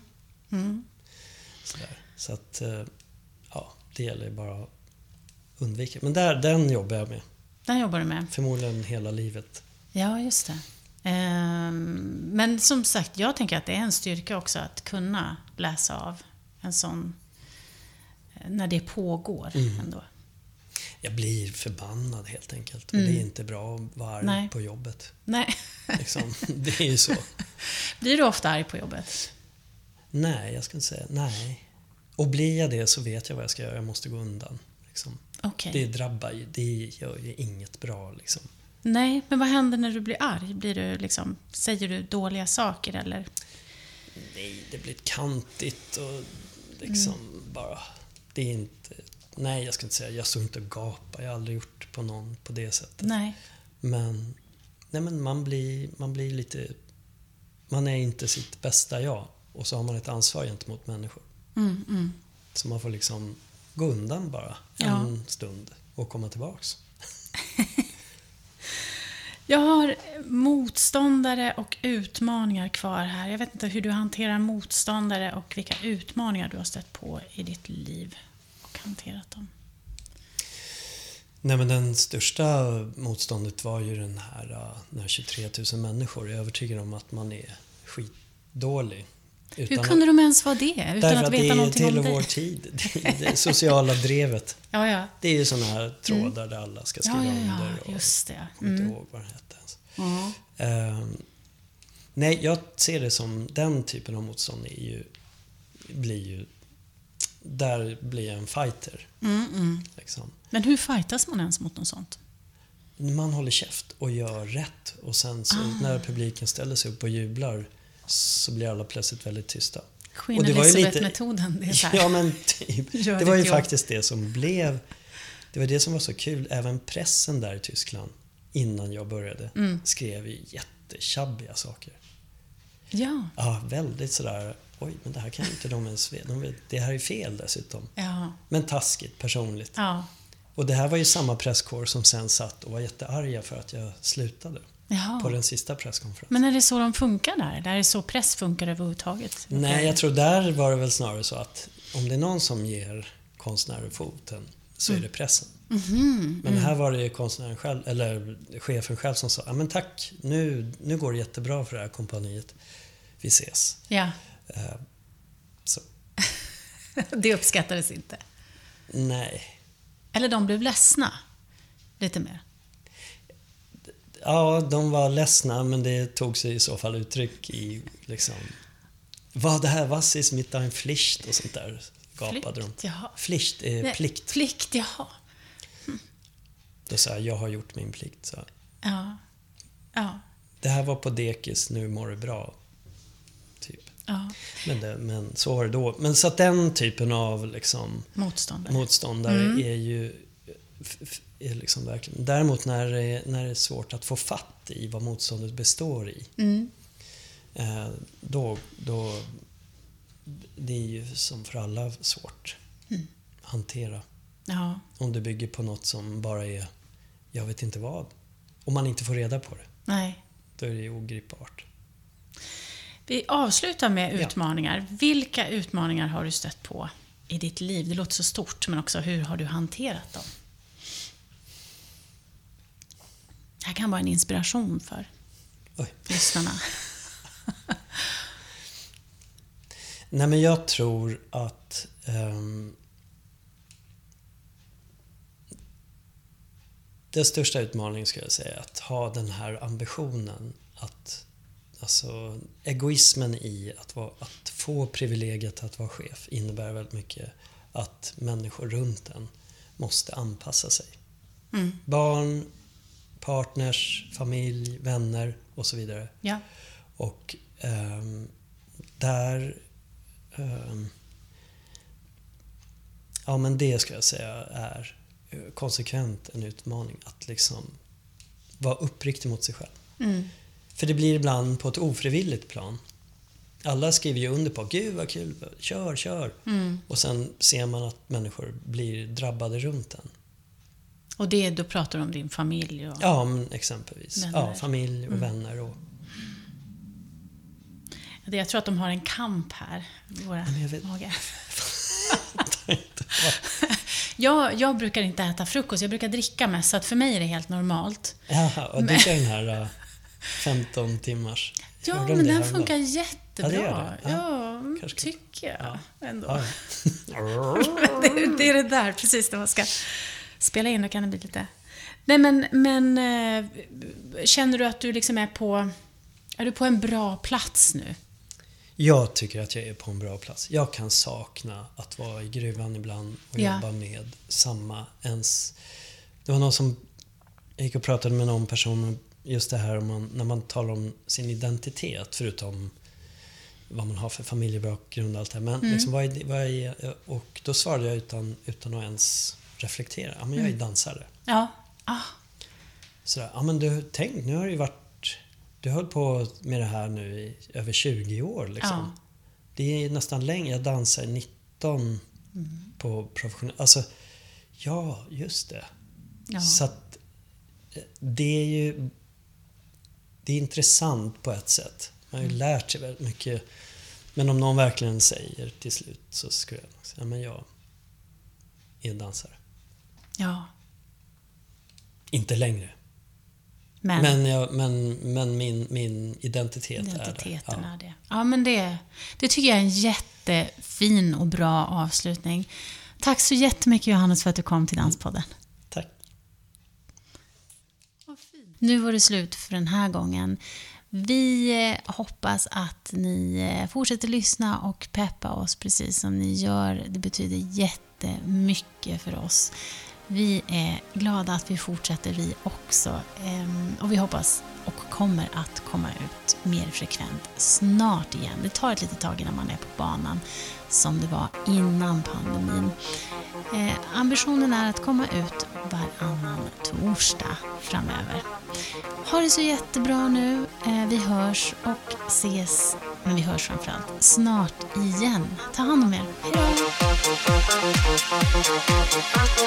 S2: Så att, det gäller bara att undvika. Men den jobbar jag med.
S1: Den jobbar du med?
S2: Förmodligen hela livet.
S1: Ja, just det. Men som sagt, jag tänker att det är en styrka också att kunna läsa av en sån, när det pågår ändå.
S2: Jag blir förbannad helt enkelt. Och det är inte bra att vara arg på jobbet.
S1: Nej.
S2: Liksom, det är ju så. Blir
S1: du ofta arg på jobbet?
S2: Nej, jag ska inte säga nej. Och blir jag det så vet jag vad jag ska göra. Jag måste gå undan. Liksom.
S1: Okay.
S2: Det drabbar ju, det gör ju inget bra. Liksom.
S1: Nej, men vad händer när du blir arg? Blir du liksom, säger du dåliga saker eller?
S2: Nej, det blir kantigt och liksom bara... Det är inte... Nej, jag ska inte säga, jag står inte och gapar. Jag har aldrig gjort på någon på det sättet.
S1: Nej.
S2: Men man blir lite... Man är inte sitt bästa jag. Och så har man ett ansvar gentemot människor. Så man får liksom gå undan bara en stund och komma tillbaks.
S1: Jag har motståndare och utmaningar kvar här. Jag vet inte hur du hanterar motståndare och vilka utmaningar du har stött på i ditt liv och hanterat dem.
S2: Nej, men den största motståndet var ju den här 23 000 människor. Jag är övertygad om att man är skitdålig.
S1: Hur kunde de ens vara det? Utan att veta någonting om
S2: det?
S1: dig?
S2: Vår tid. Det sociala drevet.
S1: Ja.
S2: Det är ju sådana här trådar där alla ska skriva under. Och
S1: just det.
S2: Jag kommer inte ihåg vad det hette ens. Nej, jag ser det som den typen av motstånd där blir jag en fighter. Liksom.
S1: Men hur fightas man ens mot något sånt?
S2: Man håller käft och gör rätt. Och sen så när publiken ställer sig upp och jublar så blir alla plötsligt väldigt tysta.
S1: Queen Elizabeth-metoden. Det är så här.
S2: Ja, men typ. Det var ju faktiskt det som blev... Det var det som var så kul. Även pressen där i Tyskland, innan jag började, skrev ju jättetjabbiga saker.
S1: Ja.
S2: Ja, väldigt sådär... Oj, men det här kan inte de ens veta. Det här är fel dessutom.
S1: Ja.
S2: Men taskigt, personligt.
S1: Ja.
S2: Och det här var ju samma presskår som sen satt och var jättearga för att jag slutade.
S1: Jaha.
S2: På den sista presskonferensen.
S1: Men är det så de funkar där? Där är det så press funkar överhuvudtaget?
S2: Nej, jag tror där var det väl snarare så att om det är någon som ger konstnären foten så är det pressen. Men här var det konstnären själv, eller chefen själv som sa, ja men tack, nu går det jättebra för det här kompaniet. Vi ses.
S1: Ja.
S2: Så.
S1: Det uppskattades inte.
S2: Nej.
S1: Eller de blev ledsna lite mer.
S2: Ja, de var ledsna, men det tog sig i så fall uttryck i liksom... Vad det här, was ist mit dein Pflicht och sånt där gapade de.
S1: Jaha.
S2: Pflicht är plikt.
S1: Plikt, jaha.
S2: Då sa jag har gjort min plikt. Så.
S1: Ja.
S2: Det här var på dekis, nu mår det bra. Typ.
S1: Ja.
S2: Men så var det då. Men så att den typen av liksom, motståndare är liksom verkligen... Däremot när det är svårt att få fatt i vad motståndet består i. Då det är ju som för alla svårt att hantera.
S1: Ja.
S2: Om det bygger på något som bara är jag vet inte vad. Om man inte får reda på det.
S1: Nej.
S2: Då är det ju ogripbart.
S1: Vi avslutar med utmaningar. Vilka utmaningar har du stött på i ditt liv? Det låter så stort, men också hur har du hanterat dem? Det här kan vara en inspiration för lyssnarna.
S2: Nej, men jag tror att den största utmaningen skulle jag säga att ha den här ambitionen att alltså egoismen i att få privilegiet att vara chef innebär väldigt mycket att människor runt en måste anpassa sig. Barn, partners, familj, vänner och så vidare.
S1: Ja.
S2: Och där ja, men det ska jag säga är konsekvent en utmaning att liksom vara uppriktig mot sig själv. För det blir ibland på ett ofrivilligt plan. Alla skriver ju under på gud vad kul, kör. Och sen ser man att människor blir drabbade runt en.
S1: Och då pratar du om din familj? Och
S2: ja, men exempelvis.
S1: Vänner.
S2: Ja, familj och vänner. Och...
S1: Jag tror att de har en kamp här, våra magar. Jag brukar inte äta frukost, jag brukar dricka mest, så att för mig är det helt normalt.
S2: Ja, och du kör den här 15 timmars.
S1: Ja, men den funkar jättebra.
S2: Ja,
S1: ja tycker jag ändå.
S2: Ja.
S1: Det är det där, precis när man ska spela in, då kan det bli lite... Nej, men känner du att du liksom är du på en bra plats nu?
S2: Jag tycker att jag är på en bra plats. Jag kan sakna att vara i gruvan ibland och jobba med samma ens... Det var någon som... Jag gick och pratade med någon person just det här när man talar om sin identitet, förutom vad man har för familjebakgrund och allt det här. Men liksom, vad är, och då svarade jag utan att ens reflektera. Ja, men jag är dansare.
S1: Ja.
S2: Sådär, ja men nu har det ju varit... Du höll på med det här nu i över 20 år liksom.
S1: Ja.
S2: Det är nästan länge. Jag dansar 19 på professionell... Alltså, ja, just det.
S1: Ja.
S2: Så att det är ju... det är intressant på ett sätt. Man har ju lärt sig väldigt mycket. Men om någon verkligen säger till slut, så skulle jag nog säga, men jag är en dansare.
S1: Ja.
S2: Inte längre. Men min identitet är det. Ja.
S1: Är det. Ja, men det tycker jag är en jättefin och bra avslutning. Tack så jättemycket, Johannes, för att du kom till Danspodden.
S2: Tack.
S1: Nu var det slut för den här gången. Vi hoppas att ni fortsätter lyssna och peppa oss precis som ni gör. Det betyder jättemycket för oss. Vi är glada att vi fortsätter, vi också. Och vi hoppas och kommer att komma ut mer frekvent snart igen. Det tar ett litet tag innan man är på banan som det var innan pandemin. Ambitionen är att komma ut varannan torsdag framöver. Ha det så jättebra nu. Vi hörs och ses, men vi hörs framförallt snart igen. Ta hand om er. Hej då!